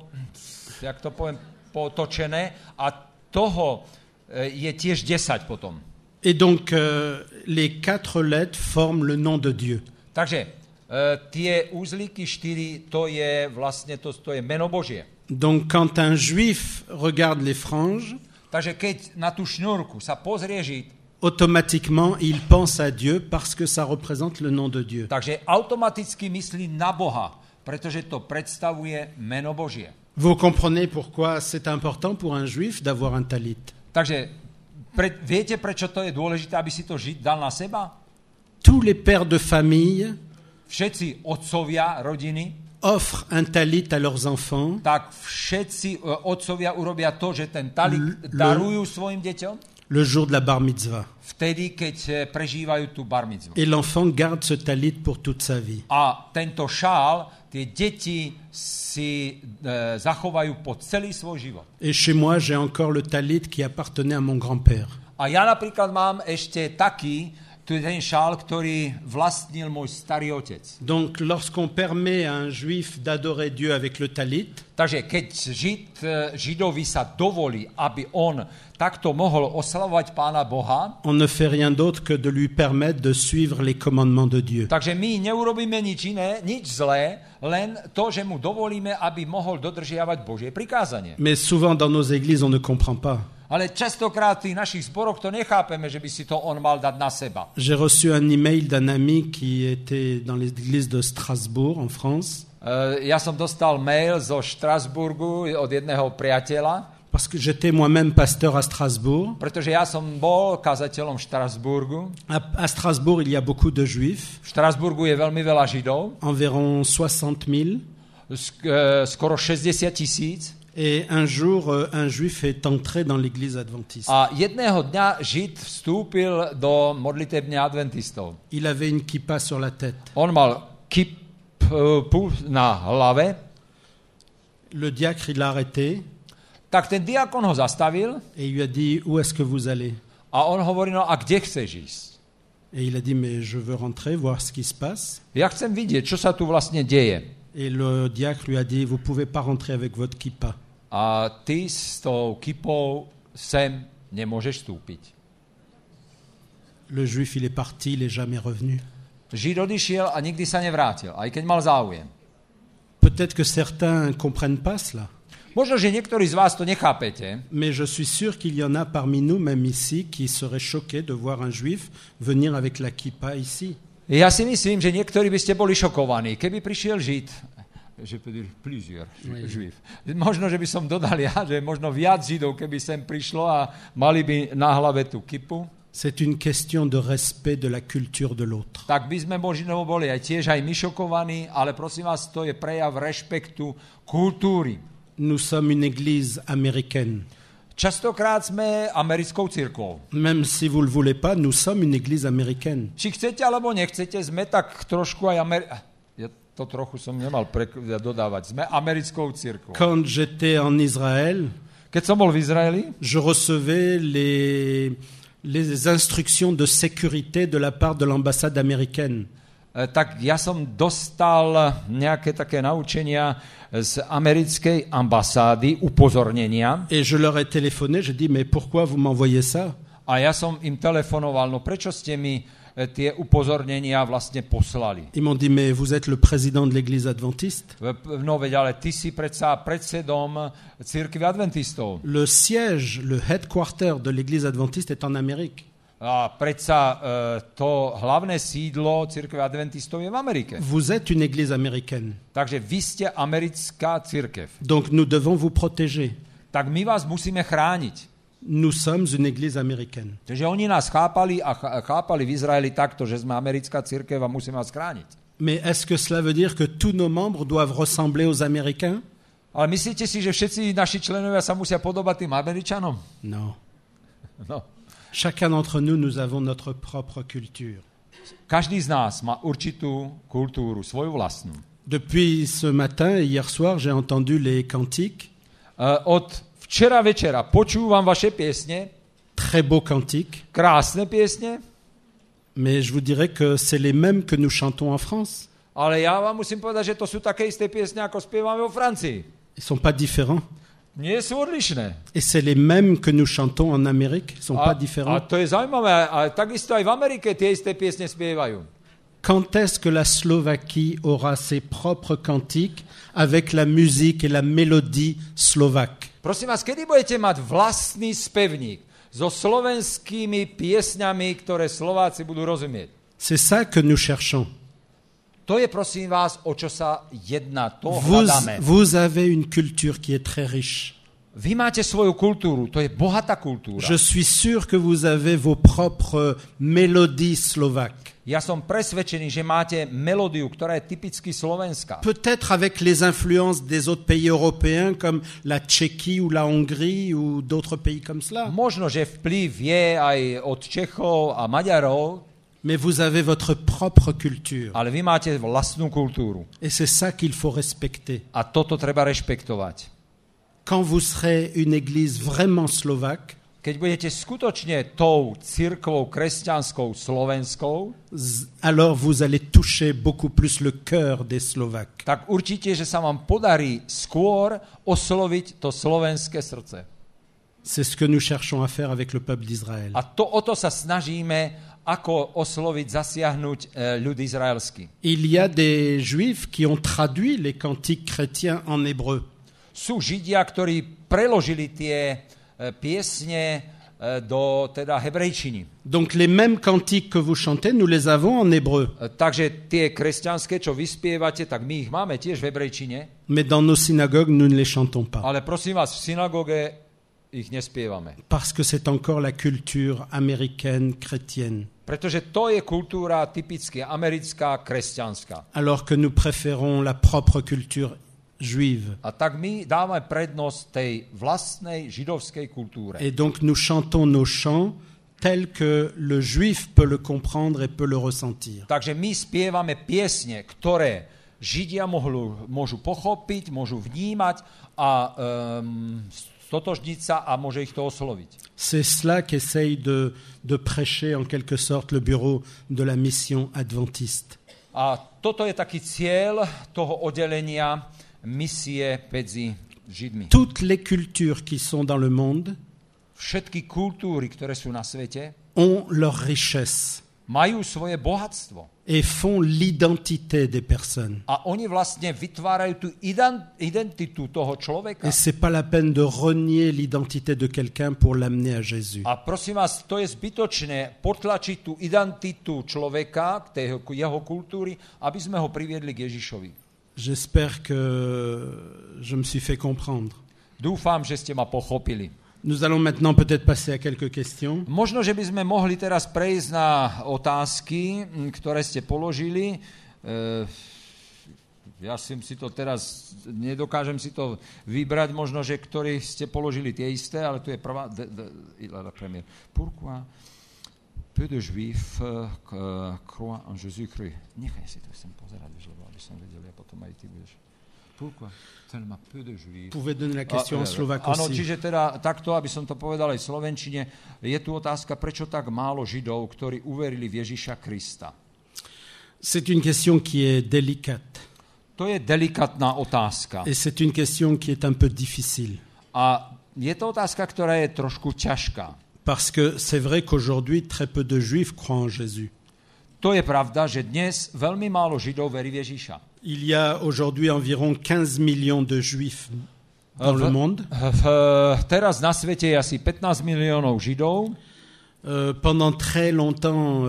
jak to poviem, potočené a toho je tiež 10 potom. Et donc, les 4 lettres forment le nom de Dieu. Takže tie uzlíky 4, to je vlastne to je meno Božie. Donc, quand un juif regarde les franges, Takže keď na tú šňúrku sa pozrie Žid, automatiquement, il pense à Dieu parce que ça représente le nom de Dieu. takže automaticky myslí na Boha, pretože to predstavuje meno Božie. Vous comprenez pourquoi c'est important pour un juif d'avoir un talit. Takže viete, prečo to je dôležité, aby si to Žid dal na seba? Tous les pères de famille Všetci otcovia rodiny, offrent un talit à leurs enfants tak všetci otcovia urobia to, že ten talit darujú svojim deťom le jour de la bar mitzvah. vtedy, keď prežívajú tú bar mitzvu. Et l'enfant garde ce talit pour toute sa vie. A tento šál tie deti si zachovajú po celý svoj život. Et chez moi, j'ai encore le talit qui appartenait à mon grand-père. A ja napríklad mám ešte taký, ten šál, ktorý vlastnil môj starý otec. Donc, lorsqu'on permet à un juif d'adorer Dieu avec le talit, Takže keď Židovi sa dovolí, aby on takto mohol oslavovať Pána Boha, on ne fait rien d'autre que de lui permettre de suivre les commandements de Dieu. takže my neurobíme nič iné, nič zlé, len to, že mu dovolíme, aby mohol dodržiavať Božie prikázanie. Mais souvent, dans nos églises, on ne comprend pas. Ale častokrát v tých našich zboroch to nechápeme, že by si to on mal dať na seba. J'ai reçu un email d'un ami qui était dans l'église de Strasbourg, en France, Ja som dostal mail zo Štrasburgu od jedného priateľa, parce que j'étais moi-même pasteur à Strasbourg. pretože ja som bol kazateľom v Štrasburgu. À Strasbourg, il y a beaucoup de juifs, V Štrasburgu je veľmi veľa Židov, environ 60 000. skoro 60 000. Et un jour, un juif est entré dans l'église adventiste. A jedného dňa Žid vstúpil do modlitebne adventistov. Il avait une kippa sur la tête. On mal kipu na hlave, Le diacre, il l'a arrêté tak ten diakon ho zastavil et il lui a dit, où est-ce que vous allez? a on hovorí, no a kde chceš ísť? Et il a dit, mais je veux rentrer, voir ce qui se passe. Ja chcem vidieť, čo sa tu vlastne deje. Et le diacre lui a dit, vous pouvez pas rentrer avec votre kippa. A ty s tou kipou sem nemôžeš vstúpiť. Le juif, il est parti, il est jamais revenu. Žid odišiel a nikdy sa nevrátil, aj keď mal záujem. Peut-être que certains ne comprennent pas cela. Možno, že niektorí z vás to nechápete, Mais je suis sûr qu'il y en a parmi nous, même ici, qui seraient choqués de voir un juif venir avec la kippa ici. ja si myslím, že niektorí by ste boli šokovaní, keby prišiel Žid Je peux dire plusieurs juifs. Možno, že by som dodal ja, že možno viac Židov, keby sem prišlo a mali by na hlave tú kipu. C'est une question de respect de la culture de l'autre. Tak by sme možno boli aj tiež aj my šokovaní, ale prosím vás, to je prejav rešpektu kultúry. Nous sommes une église américaine. Častokrát sme americkou cirkvou. Même si vous le voulez pas, nous sommes une église américaine. Či chcete alebo nechcete, sme tak trošku aj to trochu som nemal dodávať. Sme americkou cirkvou. Quand j'étais en Israël, keď som bol v Izraeli, je recevais les instructions de sécurité de la part de l'ambassade américaine. Tak ja som dostal nejaké také naučenia z americkej ambasády, upozornenia. Et je leur ai téléphoné, je dis mais pourquoi vous m'envoyez ça? A ja som im telefonoval, no prečo ste mi tie upozornenia vlastne poslali? Ils m'ont dit mais vous êtes le président de l'église adventiste? No veď, ale ty si predsa predsedom cirkvi adventistov. Le siège, le headquarter de l'église adventiste est en Amérique. A predsa to hlavné sídlo cirkvi adventistov je v Amerike. Vous êtes une église américaine. Takže vy ste americká cirkev. Donc nous devons vous protéger. Tak my vás musíme chrániť. Nous sommes une église américaine. Takže oni nás chápali a chápali v Izraeli takto, že sme americká cirkev a musíme vás chrániť. Mais est-ce que cela veut dire que tous nos membres doivent ressembler aux Américains? Ale myslíte si, že všetci naši členovia sa musia podobať tým Američanom? Non. No. Chacun d'entre nous, nous avons notre propre culture. Každý z nás má určitú kultúru, svoju vlastnú. Depuis ce matin et hier soir, j'ai entendu les cantiques. Od včera večera počúvam vaše piesne. Très beaux cantiques. Krásne piesne. Mais je vous dirais que c'est les mêmes que nous chantons en France. Ale ja vám musím povedať, že to sú také isté piesne, ako spievame vo Francii. Ils sont pas différents. Nie sú odlišné. Et c'est les mêmes que nous chantons en Amérique. Ils sont pas différents. A to je zaujímavé. A takisto aj v Amerike tie isté piesne spievajú. Quand est-ce que la Slovaquie aura ses propres cantiques avec la musique et la mélodie slovaque? Prosím vás, kedy budete mať vlastný spevník so slovenskými piesňami, ktoré Slováci budú rozumieť? C'est ça que nous cherchons. To je, prosím vás, o čo sa jedná. To hľadáme. Vous avez une culture qui est très riche. Vy máte svoju kultúru, to je bohatá kultúra. Je suis sûr que vous avez vos propres mélodies slovaques. Ja som presvedčený, že máte melódiu, ktorá je typicky slovenská. Peut-être avec les influences des autres pays européens comme la Tchéquie ou la Hongrie ou d'autres pays comme cela. Možno, že vplyv je aj od Čechov a Maďarov, mais vous avez votre propre culture. Ale vy máte vlastnú kultúru. Et c'est ça qu'il faut respecter. A toto treba rešpektovať. Quand vous serez une église vraiment slovaque, keď budete skutočne tou cirkvou kresťanskou slovenskou, alors vous allez toucher beaucoup plus le cœur des Slovaques. Tak určite, že sa vám podarí skôr osloviť to slovenské srdce. C'est ce que nous cherchons à faire avec le peuple d'Israël. A o to sa snažíme, ako osloviť, zasiahnuť ľud izraelský. Il y a des Juifs qui ont traduit les cantiques chrétiens en hébreu. Sú Židia, ktorí preložili tie piesne do teda hebrejčiny. Donc les mêmes cantiques que vous chantez, nous les avons en hébreu. Takže tie kresťanské, čo vyspievate, tak my ich máme tiež v hebrejčine. Mais dans nos synagogues, nous ne les chantons pas. Ale prosím vás, v synagóge ich nespievame. Parce que c'est encore la culture américaine chrétienne. Pretože to je kultúra typicky americká, kresťanská. Alors que nous préférons la propre culture juive. A tak my dávame prednosť tej vlastnej židovskej kultúre. Et donc nous chantons nos chants tels que le juif peut le comprendre et peut le ressentir. Takže my spievame piesne, ktoré Židia môžu pochopiť, môžu vnímať a stotožniť sa a môže ich to osloviť. C'est cela qu'essaye de prêcher en quelque sorte le bureau de la mission adventiste. A toto je taký cieľ toho oddelenia misie medzi Židmi. Toutes les cultures qui sont dans le monde Všetky kultúry, ktoré sú na svete, ont leur richesse majú svoje bohatstvo. et font l'identité des personnes. A oni vlastne vytvárajú tú identitu toho človeka. Et c'est pas la peine de renier l'identité de quelqu'un pour l'amener à Jésus. A prosím vás, to je zbytočné potlačiť tú identitu človeka, k jeho kultúry, aby sme ho priviedli k Ježišovi. J'espère que je me suis fait comprendre. Dúfam, že ste ma pochopili. Nous allons maintenant peut-être passer à quelques questions. Možno, že by sme mohli teraz prejsť na otázky, ktoré ste položili. Ja si to teraz, nedokážem si to vybrať, možno, že ktorí ste položili tie isté, ale tu je prvá, premiér. Pourquoi peu de juifs croient en Jésus-Christ? Nechaj si to sem pozerať, lebo aby som vedel, ja potom aj ty budeš. Pourquoi tellement peu de juifs? Vous pouvez donner la question en slovaque Áno, aussi. čiže teda takto, aby som to povedal aj v slovenčine, je tu otázka, prečo tak málo Židov, ktorí uverili v Ježiša Krista? C'est une question qui est délicate. To je delikatná otázka. Et c'est une question qui est un peu difficile. A je to otázka, ktorá je trošku ťažká. Parce que c'est vrai qu'aujourd'hui, très peu de juifs croient en Jésus. To je pravda, že dnes veľmi málo Židov verí v Ježiša. Il y a aujourd'hui environ 15 millions de juifs dans le monde. Teraz na svete je asi 15 miliónov Židov. Pendant très longtemps,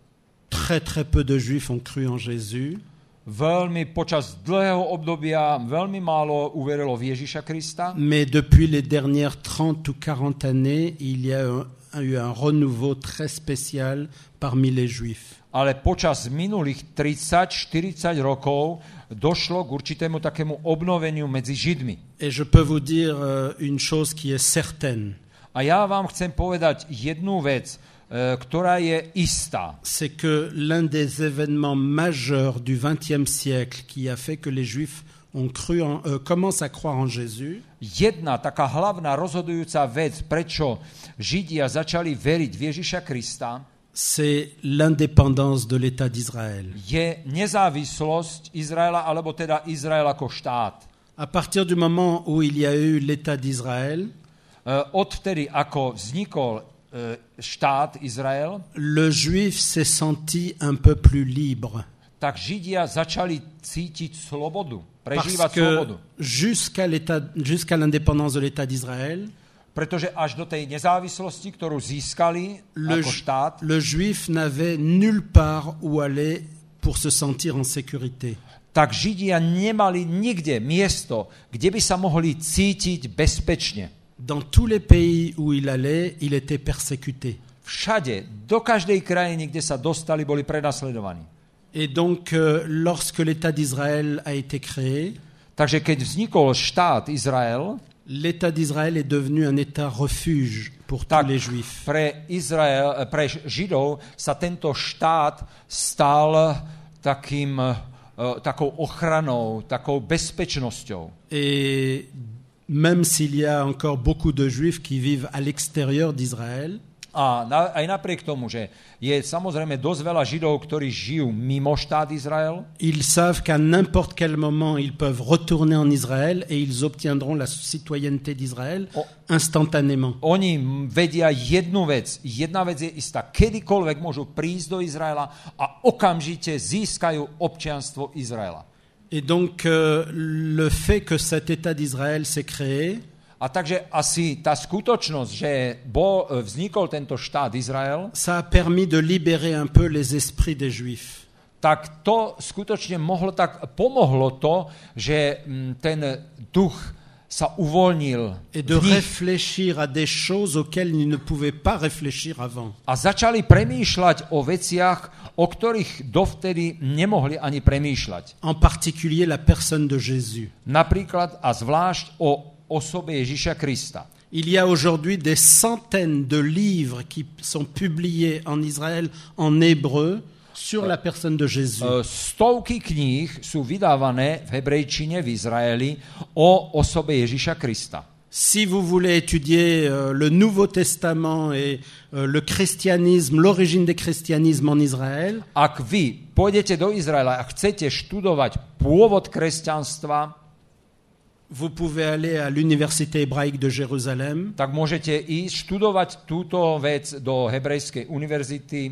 très peu de juifs ont cru en Jésus. Veľmi počas dlhého obdobia veľmi málo uverilo v Ježiša Krista. Mais depuis les dernières 30 ou 40 années, il y a eu un renouveau très spécial parmi les juifs. Ale počas minulých 30-40 rokov došlo k určitému takému obnoveniu medzi Židmi. Et je peux vous dire une chose qui est certaine. A ja vám chcem povedať jednu vec, ktorá je istá. C'est que l'un des événements majeurs du XXe siècle qui a fait que les Juifs commencent à croire en Jésus, Jedna taká hlavná rozhodujúca vec, prečo Židia začali veriť v Ježiša Krista, c'est l'indépendance de l'État d'Israël. je nezávislosť Izraela, alebo teda Izrael ako štát. À partir du moment où il y a eu l'État d'Israël, Odvtedy, ako vznikol štát Izrael, le Juif s'est senti un peu plus libre. tak Židia začali cítiť slobodu, Parce prežívať que slobodu. jusqu'à l'indépendance de l'État d'Israël, Pretože až do tej nezávislosti, ktorú získali ako štát, le Juif n'avait nulle part où aller pour se sentir en sécurité. tak Židia nemali nikde miesto, kde by sa mohli cítiť bezpečne. Dans tous les pays où il allait, il était persécuté. Všade, do každej krajiny, kde sa dostali, boli prenasledovaní. Et donc, lorsque l'État d'Israël a été créé, Takže keď vznikol štát Izrael, l'État d'Israël est devenu un État refuge pour tous tak les Juifs. pre Židov sa tento štát stal takou ochranou, takou bezpečnosťou. Et même s'il y a encore beaucoup de Juifs qui vivent à l'extérieur d'Israël, A aj napriek tomu, že je samozrejme dosť veľa Židov, ktorí žijú mimo štát Izrael, ils savent qu'à n'importe quel moment, ils peuvent retourner en Israël et ils obtiendront la citoyenneté d'Israël instantanément. oni vedia jednu vec. Jedna vec je istá. Kedykoľvek môžu prísť do Izraela a okamžite získajú občianstvo Izraela. Et donc, le fait que cet État d'Israël s'est créé, A takže asi tá skutočnosť, že vznikol tento štát Izrael, ça a permis de libérer un peu les esprits des Juifs. tak to skutočne pomohlo to, že ten duch sa uvoľnil Et de v nich réfléchir à des choses auxquelles ils ne pouvaient pas réfléchir avant. a začali premýšľať o veciach, o ktorých dovtedy nemohli ani premýšľať. En particulier la personne de Jésus. Napríklad a zvlášť o osobe Ježiša Krista. Il y a aujourd'hui des centaines de livres qui sont publiés en Israël en hébreu sur la personne de Jésus. Stovky kníh sú vydávané v hebrejčine v Izraeli o osobe Ježiša Krista. Si vous voulez étudier le Nouveau Testament et le christianisme, l'origine des christianismes en Israël, Ak vy pôjdete do Izraela a chcete študovať pôvod kresťanstva, vous pouvez aller à l'Université hébraïque de Jérusalem. tak môžete ísť študovať túto vec do Hebrejskej univerzity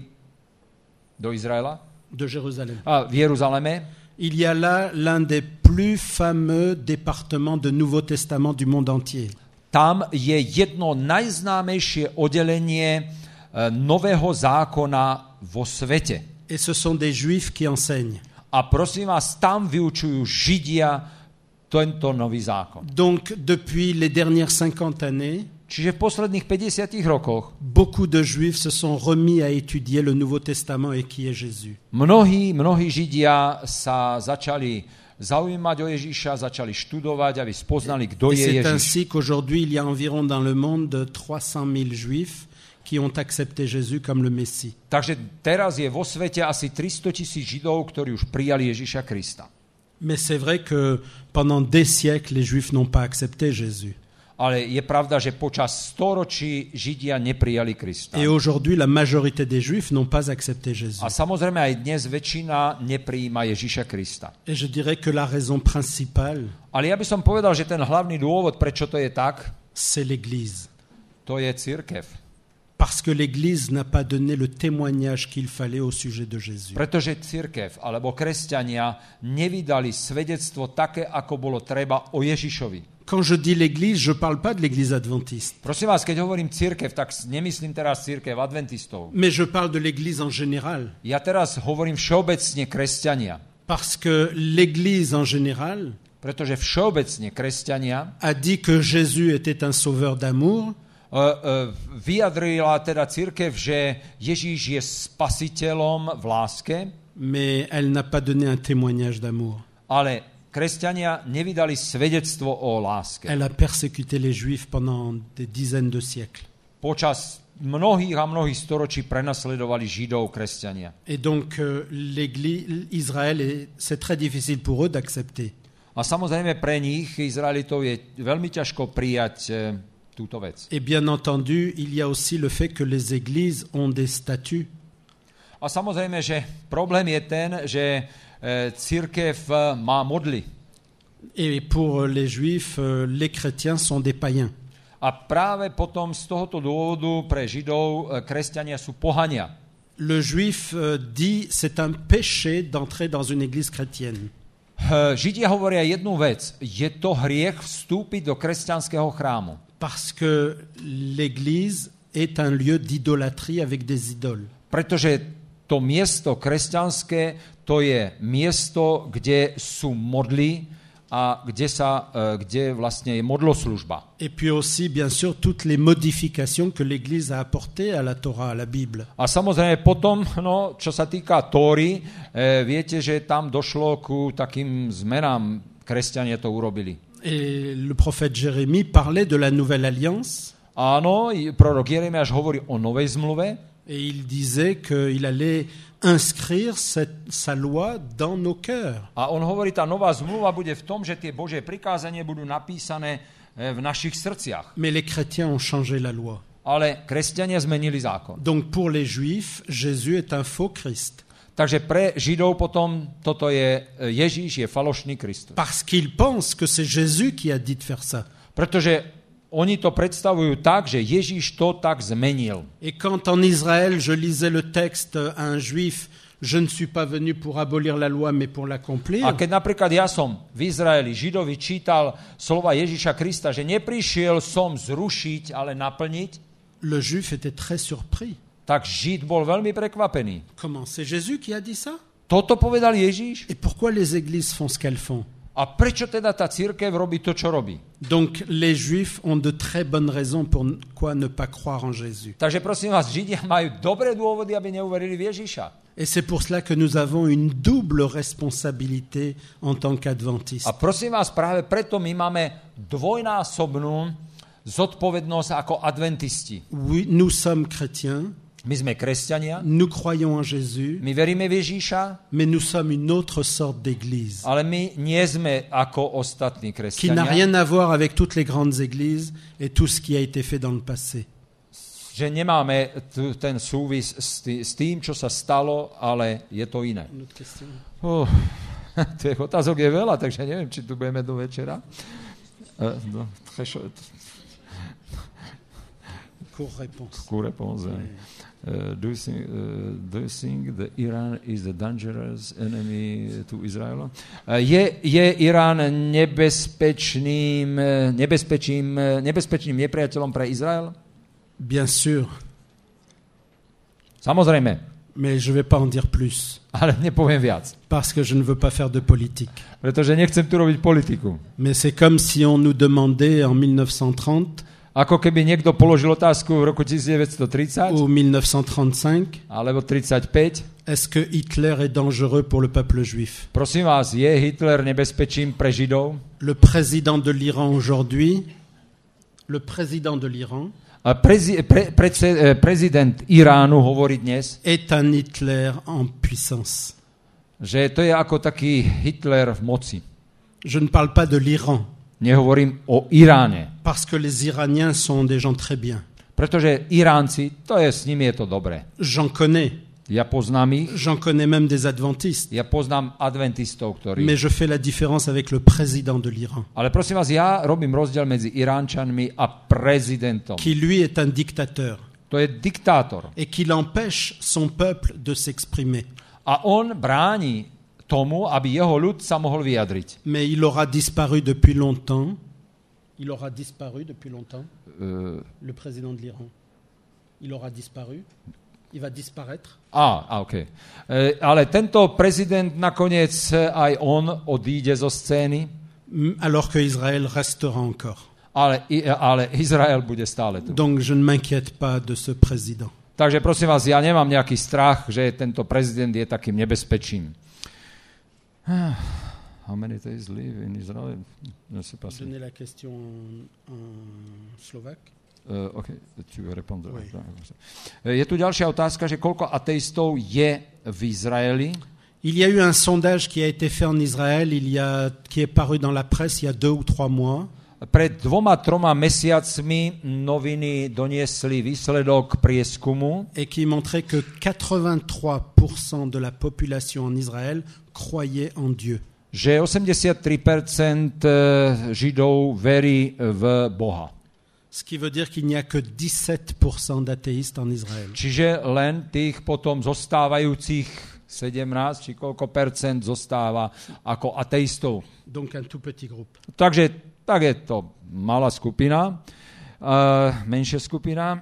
do Izraela De Jérusalem. v Jeruzaleme. Il y a là l'un des plus fameux départements de Nouveau Testament du monde entier. Tam je jedno najznámejšie oddelenie Nového zákona vo svete. Et ce sont des juifs qui enseignent. A prosím vás, tam vyučujú Židia tento nový zákon. Donc, depuis les dernières 50 années, Čiže v posledných 50 rokoch beaucoup de Juifs se sont remis à étudier le Nouveau Testament et qui est Jésus. mnohí Židia sa začali zaujímať o Ježiša, začali študovať, aby spoznali, kto Et je c'est Ježiš. ainsi qu'aujourd'hui, il y a environ dans le monde 300 000 Juifs qui ont accepté Jésus comme le Messie. Takže teraz je vo svete asi 300 000 Židov, ktorí už prijali Ježiša Krista. Mais c'est vrai que pendant des siècles, les Juifs n'ont pas accepté Jésus. Ale je pravda, že počas storočí Židia neprijali Krista. Et aujourd'hui, la majorité des Juifs n'ont pas accepté Jésus. A samozrejme aj dnes väčšina neprijíma Ježiša Krista. Et je dirais que la raison principale, Ale ja by som povedal, že ten hlavný dôvod, prečo to je tak, c'est l'Église. to je cirkev. Parce que l'Église n'a pas donné le témoignage qu'il fallait au sujet de Jésus. Pretože cirkev alebo kresťania nevydali svedectvo také, ako bolo treba o Ježišovi. Quand je dis l'Église, je ne parle pas de l'Église adventiste, Prosím vás, keď hovorím cirkev, tak nemyslím teraz cirkev adventistov. mais je parle de l'Église en général. Ja teraz hovorím všeobecne kresťania. Parce que l'Église en général Pretože všeobecne kresťania a dit que Jésus était un sauveur d'amour, vyjadrila teda cirkev, že Ježíš je spasiteľom v láske, mais elle n'a pas donné un témoignage d'amour. ale kresťania nevydali svedectvo o láske. Elle a persécuté les Juifs pendant des dizaines de siècles. Počas mnohých a mnohých storočí prenasledovali Židov kresťania. Et donc l'Église, Israël, c'est très difficile pour eux d'accepter. A samozrejme pre nich, Izraelitov, je veľmi ťažko prijať túto vec. Et bien entendu, il y a aussi le fait que les églises ont des statuts. A samozrejme, že problém je ten, že cirkev má modly. Et pour les Juifs, les chrétiens sont des païens. A práve potom z tohoto dôvodu pre Židov kresťania sú pohania. Le Juif dit c'est un péché d'entrer dans une église chrétienne. Židia hovoria jednu vec. Je to hriech vstúpiť do kresťanského chrámu. Parce que l'église est un lieu d'idolâtrie avec des idoles. Pretože to miesto kresťanské, to je miesto, kde sú modly a kde vlastne je modloslužba. Et puis aussi, bien sûr, toutes les modifications que l'Église a apportées à la Torah, à la Bible. A samozrejme potom, čo sa týka Tóry, viete, že tam došlo ku takým zmenám, kresťania to urobili. Et le prophète Jérémie parlait de la nouvelle alliance. Áno, prorok Jeremiáš hovorí o novej zmluve. Et il disait qu'il allait inscrire sa loi dans nos cœurs. A on hovorí, tá nová zmluva bude v tom, že tie Božie prikázanie budú napísané v našich srdciach. Mais les chrétiens ont changé la loi. Ale kresťania zmenili zákon. Donc pour les Juifs, Jésus est un faux Christ. Takže pre Židov potom toto je, Ježíš je falošný Kristus. Parce qu'ils pensent que c'est Jésus qui a dit de faire ça. Pretože oni to predstavujú tak, že Ježíš to tak zmenil. Et quand en Israël, je lisais le texte à un Juif, je ne suis pas venu pour abolir la loi, mais pour l'accomplir. A keď napríklad ja som v Izraeli Židovi čítal slova Ježíša Krista, že neprišiel som zrušiť, ale naplniť, le Juif était très surpris. tak Žid bol veľmi prekvapený. Comment? C'est Jésus qui a dit ça? Toto povedal Ježíš? Et pourquoi les églises font ce qu'elles font? A prečo teda tá cirkev robí to, čo robí? Donc les Juifs ont de très bonnes raisons pourquoi ne pas croire en Jésus. Takže prosím vás, Židia majú dobré dôvody, aby neuverili v Ježíša. Et c'est pour cela que nous avons une double responsabilité en tant qu'adventistes. A prosím vás, práve preto my máme dvojnásobnú zodpovednosť ako adventisti. Oui, nous sommes chrétiens, My sme kresťania, nous croyons en Jésus, my veríme v Ježíša, mais nous sommes une autre sorte d'église ale my nie sme ako ostatní qui n'a kresťania. rien à voir avec toutes les grandes églises et tout ce qui a été fait dans le passé. Že nemáme ten súvis s tým, čo sa stalo, ale je to iné. Tých otázok je veľa, takže neviem, či tu budeme do večera. Court réponse. Do you think that Iran is the dangerous enemy to Israel? Je Irán nebezpečným nepriateľom pre Izrael? Bien sûr. Samozrejme. Mais je ne vais pas en dire plus, Ale nepoviem viac, parce que je ne veux pas faire de politique. pretože nechcem tu robiť politiku. Mais c'est comme si on nous demandait en 1930 Ako keby niekto položil otázku v roku 1930 ou 1935, alebo 35. est-ce que Hitler est dangereux pour le peuple juif? Prosím vás, je Hitler nebezpečím pre Židov? Le président de l'Iran aujourd'hui, Prezident Iránu hovorí dnes, est un Hitler en puissance. že to je ako taký Hitler v moci. Je ne parle pas de l'Iran, Nehovorím o Iráne, parce que les Iraniens sont des gens très bien. pretože Iránci, s nimi je to dobré. J'en connais. Ja poznám ich, J'en connais même des adventistes. ja poznám adventistov, ktorí... Mais je fais la différence avec le président de l'Iran, Ale prosím vás, ja robím rozdiel medzi Iránčanmi a prezidentom. qui lui est un dictateur To je diktátor. et qu'il empêche son peuple de s'exprimer. A on bráni tomu, aby jeho ľud sa mohol vyjadriť. Mais il aura disparu depuis longtemps. Il aura disparu depuis longtemps, le président de l'Iran. Il aura disparu. Il va disparaître. OK. Ale tento prezident nakoniec aj on odíde zo scény, Alors que Israël restera encore. ale Izrael bude stále tu. Donc je ne m'inquiète pas de ce président. Takže prosím vás, ja nemám nejaký strach, že tento prezident je takým nebezpečím. How many days live in Israel? Donnez la question en slovaque. OK, tu veux répondre. Oui. Je tu ďalšia otázka, že koľko ateistov je v Izraeli? Il y a eu un sondage qui a été fait en Israël, qui est paru dans la presse il y a 2 ou 3 mois. Pred 2-3 mesiacmi noviny doniesli výsledok prieskumu, Et qui montrait que 83% de la population en Israël croyait en Dieu. že 83% Židov verí v Boha. Ce qui veut dire qu'il n'y a que 17% d'athéistes en Israël. Čiže len tých potom zostávajúcich 17 či koľko percent zostáva ako ateistov. Donc un tout petit groupe. Takže tak je to malá skupina, menšia skupina.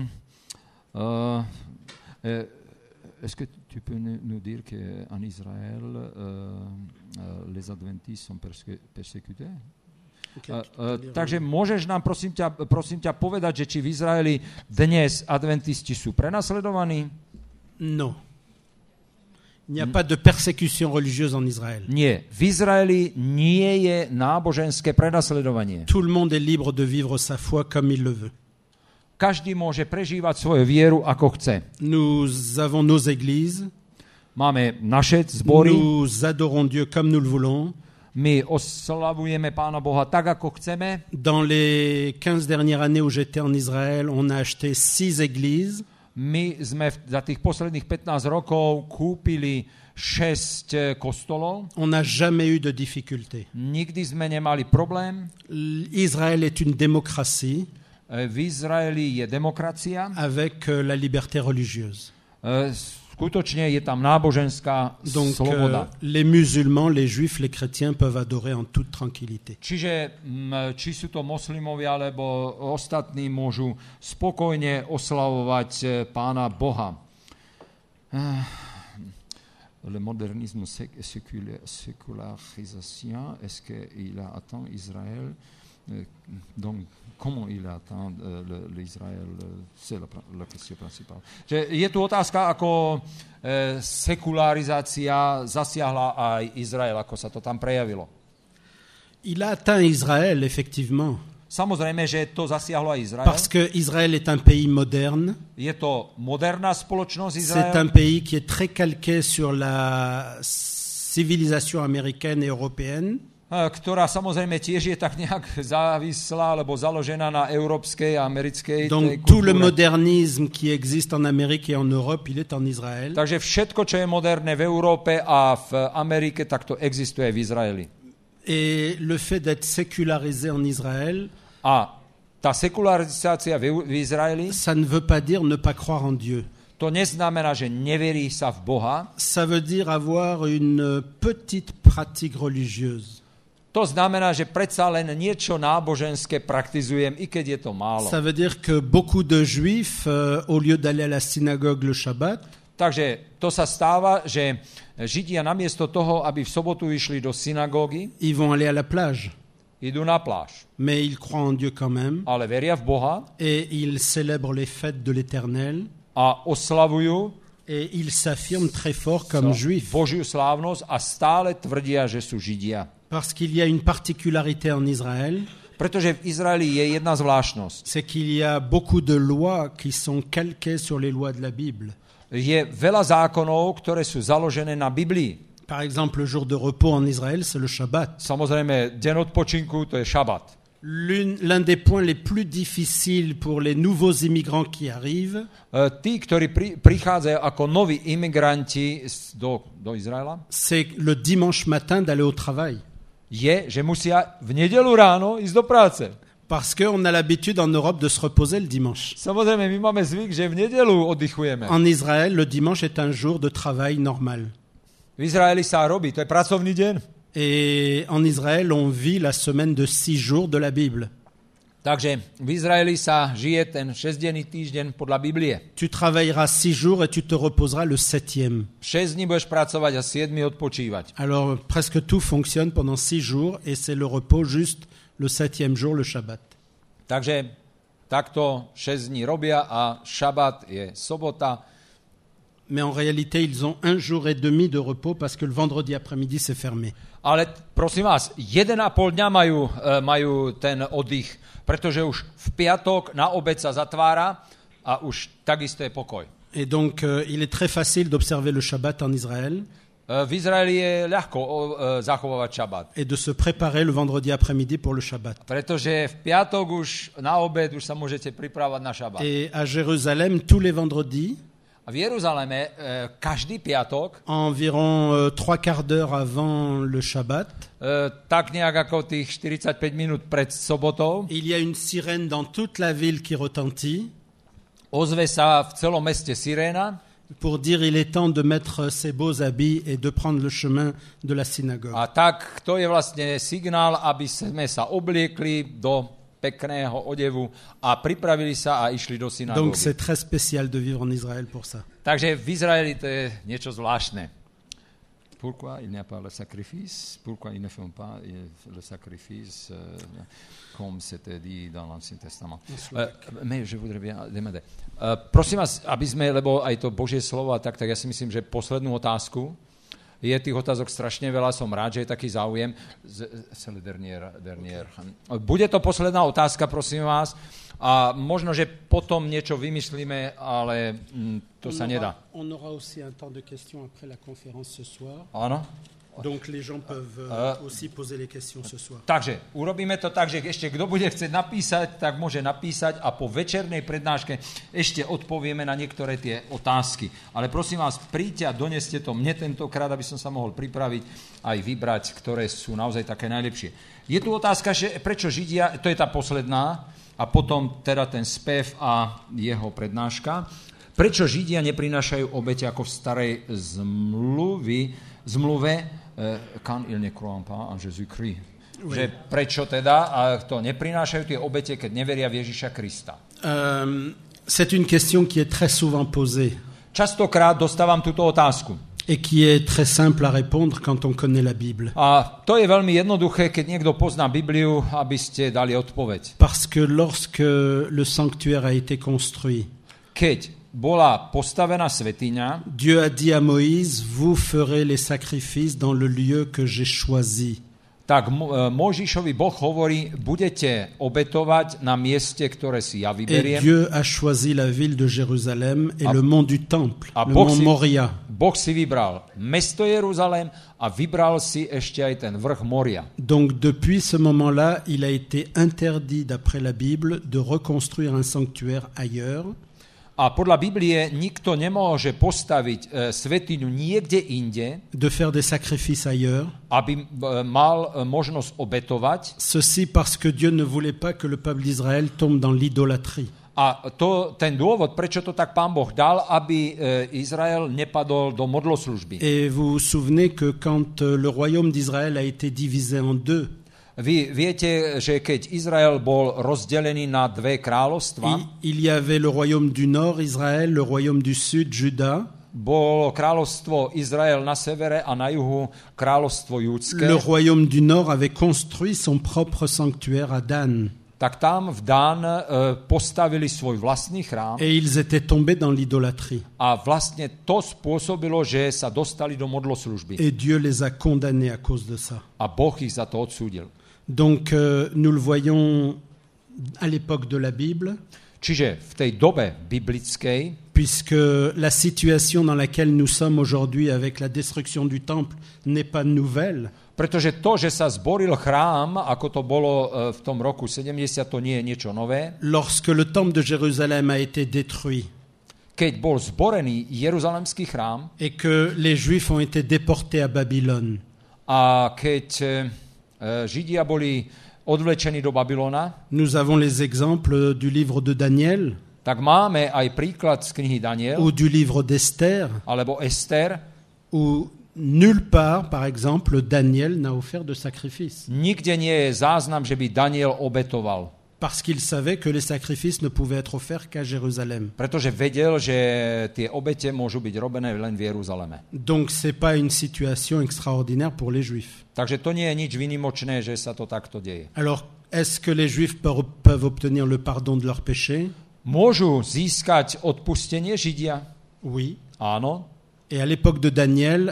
Est-ce que tu peux nous dire qu'en Israël, les adventistes sont persécutés? Takže môžeš nám, prosím ťa, povedať, že či v Izraeli dnes adventisti sú prenasledovaní? Non. Il n'y a pas de persécution religieuse en Israël. Nie. V Izraeli nie je náboženské prenasledovanie. Tout le monde est libre de vivre sa foi comme il le veut. Každý môže prežívať svoju vieru, ako chce. Nous avons nos églises. Máme naše zbory. Nous adorons Dieu comme nous le voulons. My oslavujeme Pána Boha tak, ako chceme. Dans les 15 dernières années où j'étais en Israël, on a acheté 6 églises. My sme za tých posledných 15 rokov kúpili 6 kostolov. On n'a jamais eu de difficulté. Nikdy sme nemali problém. Israël est une démocratie. V Izraeli je demokracia. Avec la liberté religieuse. Skutočne je tam náboženská sloboda. Les musulmans, les juifs, les chrétiens peuvent adorer en toute tranquillité. Čiže či sú to moslimovia alebo ostatní môžu spokojne oslavovať Pána Boha. Le modernisme sécularisation, est-ce qu'il attend Israël? Donc, comment il attend l'Israël? C'est la question principale. Je tu otázka, ako sekularizácia zasiahla aj Izrael, ako sa to tam prejavilo. Il a atteint Israël, effectivement. Samozrejme, že to zasiahlo aj Izrael. Parce que Israël est un pays moderne. Je to moderná spoločnosť Izrael. C'est un pays qui est très calqué sur la civilisation américaine et européenne. Ktorá samozrejme tiež je tak nejak závislá alebo založená na európskej a americkej Donc tout le modernisme qui existe en Amérique et en Europe, il est en Israël. Takže všetko, čo je moderné v Európe a v Amerike, tak to existuje v Izraeli. Et le fait d'être sécularisé en Israël, a tá sekularizácia v Izraeli, ça ne veut pas dire ne pas croire en Dieu. To neznamená, že neverí sa v Boha. Ça veut dire avoir une petite pratique religieuse. To znamená, že predsa len niečo náboženské praktizujem, i keď je to málo. Ça veut dire que beaucoup de juifs, au lieu d'aller à la synagogue le Shabbat, Takže to sa stáva, že Židia namiesto toho, aby v sobotu išli do synagógy, ils vont aller à la plage. idú na pláž. Mais ils croient en Dieu quand même. Ale veria v Boha Et ils célèbrent les fêtes de l'Éternel. a oslavujú Et ils s'affirment très fort comme juifs. Božiu slávnosť a stále tvrdia, že sú Židia. Parce qu'il y a une particularité en Israël, Pretože v Izraeli je jedna zvláštnosť. c'est qu'il y a beaucoup de lois qui sont calquées sur les lois de la Bible. Je veľa zákonov, ktoré sú založené na Biblii. Par exemple, le jour de repos en Israël, c'est le Shabbat. Samozrejme, deň odpočinku, to je šabat. L'un des points les plus difficiles pour les nouveaux immigrants qui arrivent, Tí, ktorí prichádzajú ako noví imigranti do Izraela, c'est le dimanche matin d'aller au travail. je, že musia v nedeľu ráno ísť do práce. Parce qu'on a l'habitude en Europe de se reposer le dimanche. Samozrejme, my máme zvyk, že v nedeľu oddychujeme. En Israël, le dimanche est un jour de travail normal. V Izraeli sa robí, to je pracovný deň. Et en Israël, on vit la semaine de 6 jours de la Bible. Takže v Izraeli sa žije ten 6-denný týždeň podľa Biblie. Tu travailleras 6 jours et tu te reposeras le 7e. 6 dní budeš pracovať a 7 odpočívať. Alors presque tout fonctionne pendant 6 jours et c'est le repos juste le 7e jour, le Shabbat. Takže takto 6 dní robia a šabat je sobota. Mais en réalité, ils ont 1 jour et demi de repos parce que le vendredi après-midi, c'est fermé. Ale prosím vás, 1,5 dňa majú ten oddych, pretože už v piatok na obed sa zatvára a už takisto je pokoj. Et donc, il est très facile d'observer le Shabbat en Israël V Izraeli je ľahko zachovávať šabat, et de se préparer le vendredi après-midi pour le Shabbat. pretože v piatok už na obed už sa môžete pripravať na šabat. Et à Jérusalem, tous les vendredis, A v Jeruzaleme každý piatok, environ 3/4 d'heure avant le Shabbat, tak nejak ako tých 45 minút pred sobotou, il y a une sirène dans toute la ville qui retentit ozve sa v celom meste siréna pour dire il est temps de mettre ses beaux habits et de prendre le chemin de la synagogue. a tak to je vlastne signál, aby sme sa obliekli do pekného odevu a pripravili sa a išli do Donc synagógy. c'est très spécial de vivre en Israël pour ça. Takže v Izraeli to je niečo zvláštne. Pourquoi il n'y a pas le sacrifice? Pourquoi ils ne font pas le sacrifice comme c'était dit dans l'Ancien Testament? Mais je voudrais bien demander. Prosím vás, aby sme, lebo aj to Božie slovo a tak ja si myslím, že poslednú otázku. Je tých otázok strašne veľa, som rád, že je taký záujem. Bude to posledná otázka, prosím vás. A možno, že potom niečo vymyslíme, ale to sa nedá. On aura aussi un temps de questions après la conférence ce soir. Áno? Donc les gens peuvent aussi poser les questions ce soir. Takže urobíme to tak, že ešte kto bude chcieť napísať, tak môže napísať a po večernej prednáške ešte odpovieme na niektoré tie otázky. Ale prosím vás, príďte a doneste to mne tentokrát, aby som sa mohol pripraviť aj vybrať, ktoré sú naozaj také najlepšie. Je tu otázka, že prečo Židia, to je tá posledná, a potom teda ten spev a jeho prednáška, prečo Židia neprinášajú obete ako v starej zmluve, quand ils ne croient pas en Jésus-Christ. Oui. Že prečo teda to neprinášajú tie obete, keď neveria v Ježiša Krista? C'est une question qui est très souvent posée. Častokrát dostávam túto otázku. Et qui est très simple à répondre quand on connaît la Bible. A to je veľmi jednoduché, keď niekto pozná Bibliu, aby ste dali odpoveď. Parce que lorsque le sanctuaire a été construit, keď bola postavená svätyňa, Dieu a dit à Moïse, vous ferez les sacrifices dans le lieu que j'ai choisi. Tak Mojžišovi Boh hovorí, budete obetovať na mieste, ktoré si ja vyberiem. Et Dieu a choisi la ville de Jérusalem et le mont du Temple, le mont Moria. Boh si vybral mesto Jeruzalém a vybral si ešte aj ten vrch Moria. Donc depuis ce moment-là, il a été interdit d'après la Bible de reconstruire un sanctuaire ailleurs. A podľa Biblie nikto nemôže postaviť svätyňu niekde inde, de faire des sacrifices ailleurs, aby mal možnosť obetovať. Ceci parce que Dieu ne voulait pas que le peuple d'Israël tombe dans l'idolâtrie. A ten dôvod, prečo to tak Pán Boh dal, aby Izrael nepadol do modloslužby. Et vous vous souvenez que quand le royaume d'Israël a été divisé en deux, vy viete, že keď Izrael bol rozdelený na dve kráľovstvá, il y avait le royaume du nord, Israël, le royaume du sud, Juda. bolo kráľovstvo Izrael na severe a na juhu kráľovstvo júdske. Le royaume du nord avait construit son propre sanctuaire à Dan. Tak tam v Dan postavili svoj vlastný chrám. Et ils étaient tombés dans l'idolâtrie. A vlastne to spôsobilo, že sa dostali do modloslužby. Et Dieu les a condamnés à cause de ça. A Boh ich za to odsúdil. Donc nous le voyons à l'époque de la Bible. Čiže v tej dobe biblickej, puisque la situation dans laquelle nous sommes aujourd'hui avec la destruction du temple n'est pas nouvelle. Pretože to, že sa zboril chrám, ako to bolo v tom roku 70, to nie je niečo nové. Lorsque le temple de Jérusalem a été détruit, keď bol zborený Jeruzalemský chrám, et que les Juifs ont été déportés à Babylone, a keď Židia boli odvlečení do Babylona, nous avons les exemples du livre de Daniel, tak máme aj príklad z knihy Daniel, ou du livre d'Esther, alebo Ester, où nulle part, par exemple, Daniel n'a offert de sacrifice. Nikde nie je záznam, že by Daniel obetoval. Parce qu'il savait que les sacrifices ne pouvaient être offerts qu'à Jérusalem. Pretože vedel, že tie obete môžu byť robené len v Jeruzaleme. Donc c'est pas une situation extraordinaire pour les Juifs. Takže to nie je nič výnimočné, že sa to takto deje. Alors, est-ce que les Juifs peuvent obtenir le pardon de leurs péchés? Môžu získať odpustenie Židia? Oui. Áno. Et à l'époque de Daniel,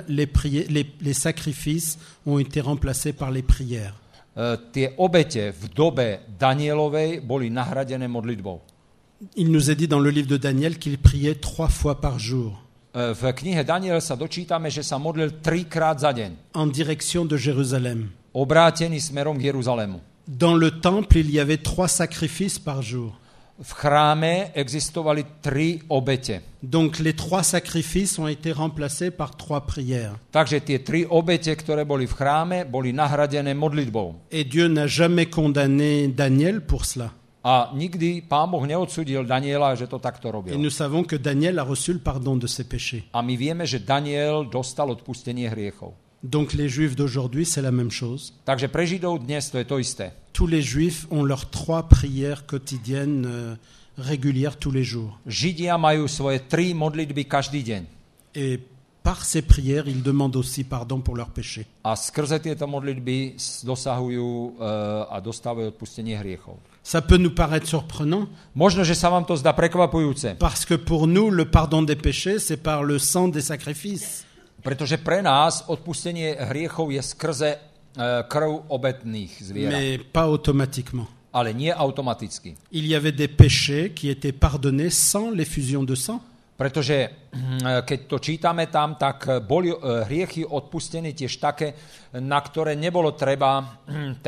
les sacrifices ont été remplacés par les prières. Tie obete v dobe Danielovej boli nahradené modlitbou. Il nous est dit dans le livre de Daniel qu'il priait 3 fois par jour. V knihe Daniel sa dočítame, že sa modlil 3-krát za deň. En direction de Jérusalem. Obrátený smerom k Jeruzalému. Dans le temple, il y avait 3 sacrifices par jour. V chráme existovali 3 obete. Donc les 3 sacrifices ont été remplacés par 3 prières. Takže tie 3 obete, ktoré boli v chráme, boli nahradené modlitbou. Et Dieu n'a jamais condamné Daniel pour cela. A nikdy Pán Boh neodsúdil Daniela, že to takto robil. Et nous savons que Daniel a reçu le pardon de ses péchés. A my vieme, že Daniel dostal odpustenie hriechov. Donc les Juifs d'aujourd'hui, c'est la même chose. Takže pre Židov dnes to je to isté. Tous les Juifs ont leurs 3 prières quotidiennes régulières tous les jours. Židia majú svoje 3 modlitby každý deň. Et par ces prières, ils demandent aussi pardon pour leurs péchés. A skrze tieto modlitby dosahujú a dostávajú odpustenie hriechov. Ça peut nous paraître surprenant. Možno, že sa vám to zdá prekvapujúce. Parce que pour nous, le pardon des péchés, c'est par le sang des sacrifices. Pretože pre nás odpustenie hriechov je skrze krv obetných zvierat. Mais pas automatiquement. Ale nie automaticky. Il y avait des péchés qui étaient pardonnés sans l'effusion de sang. Pretože keď to čítame tam, tak boli hriechy odpustené tiež také, na ktoré nebolo treba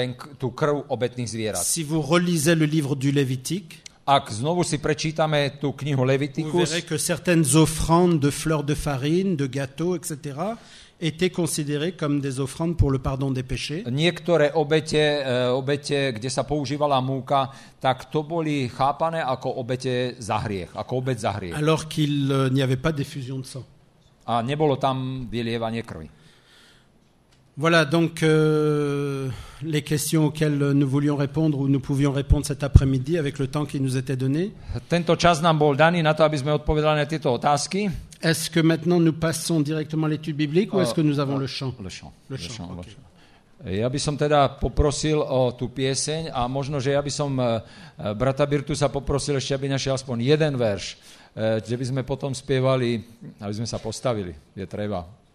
tú krv obetných zvierat. Si vous relisez le livre du Lévitique, ak znovu si prečítame tú knihu vous Leviticus, verrez que certaines offrandes de fleurs de farine, de gâteaux, etc., étaient considérées comme des offrandes pour le pardon des péchés. niektoré obete, kde sa používala múka, tak to boli chápané ako obete za hriech, ako obeť za hriech. Alors qu'il n'y avait pas d'effusion de sang. A nebolo tam vylievanie krvi. Voilà donc les questions auxquelles nous voulions répondre ou nous pouvions répondre cet après-midi avec le temps qui nous était donné. Tento čas nám bol daný na to, aby sme odpovedali na tieto otázky. Est-ce que maintenant nous passons directement à l'étude biblique ou est-ce que nous avons le chant? Le chant. Okay. Ja by som teda poprosil o tú pieseň a možno, že ja by som brata Birtusa poprosil ešte, aby našiel aspoň jeden verš, že by sme potom spievali, aby sme sa postavili. Je treba.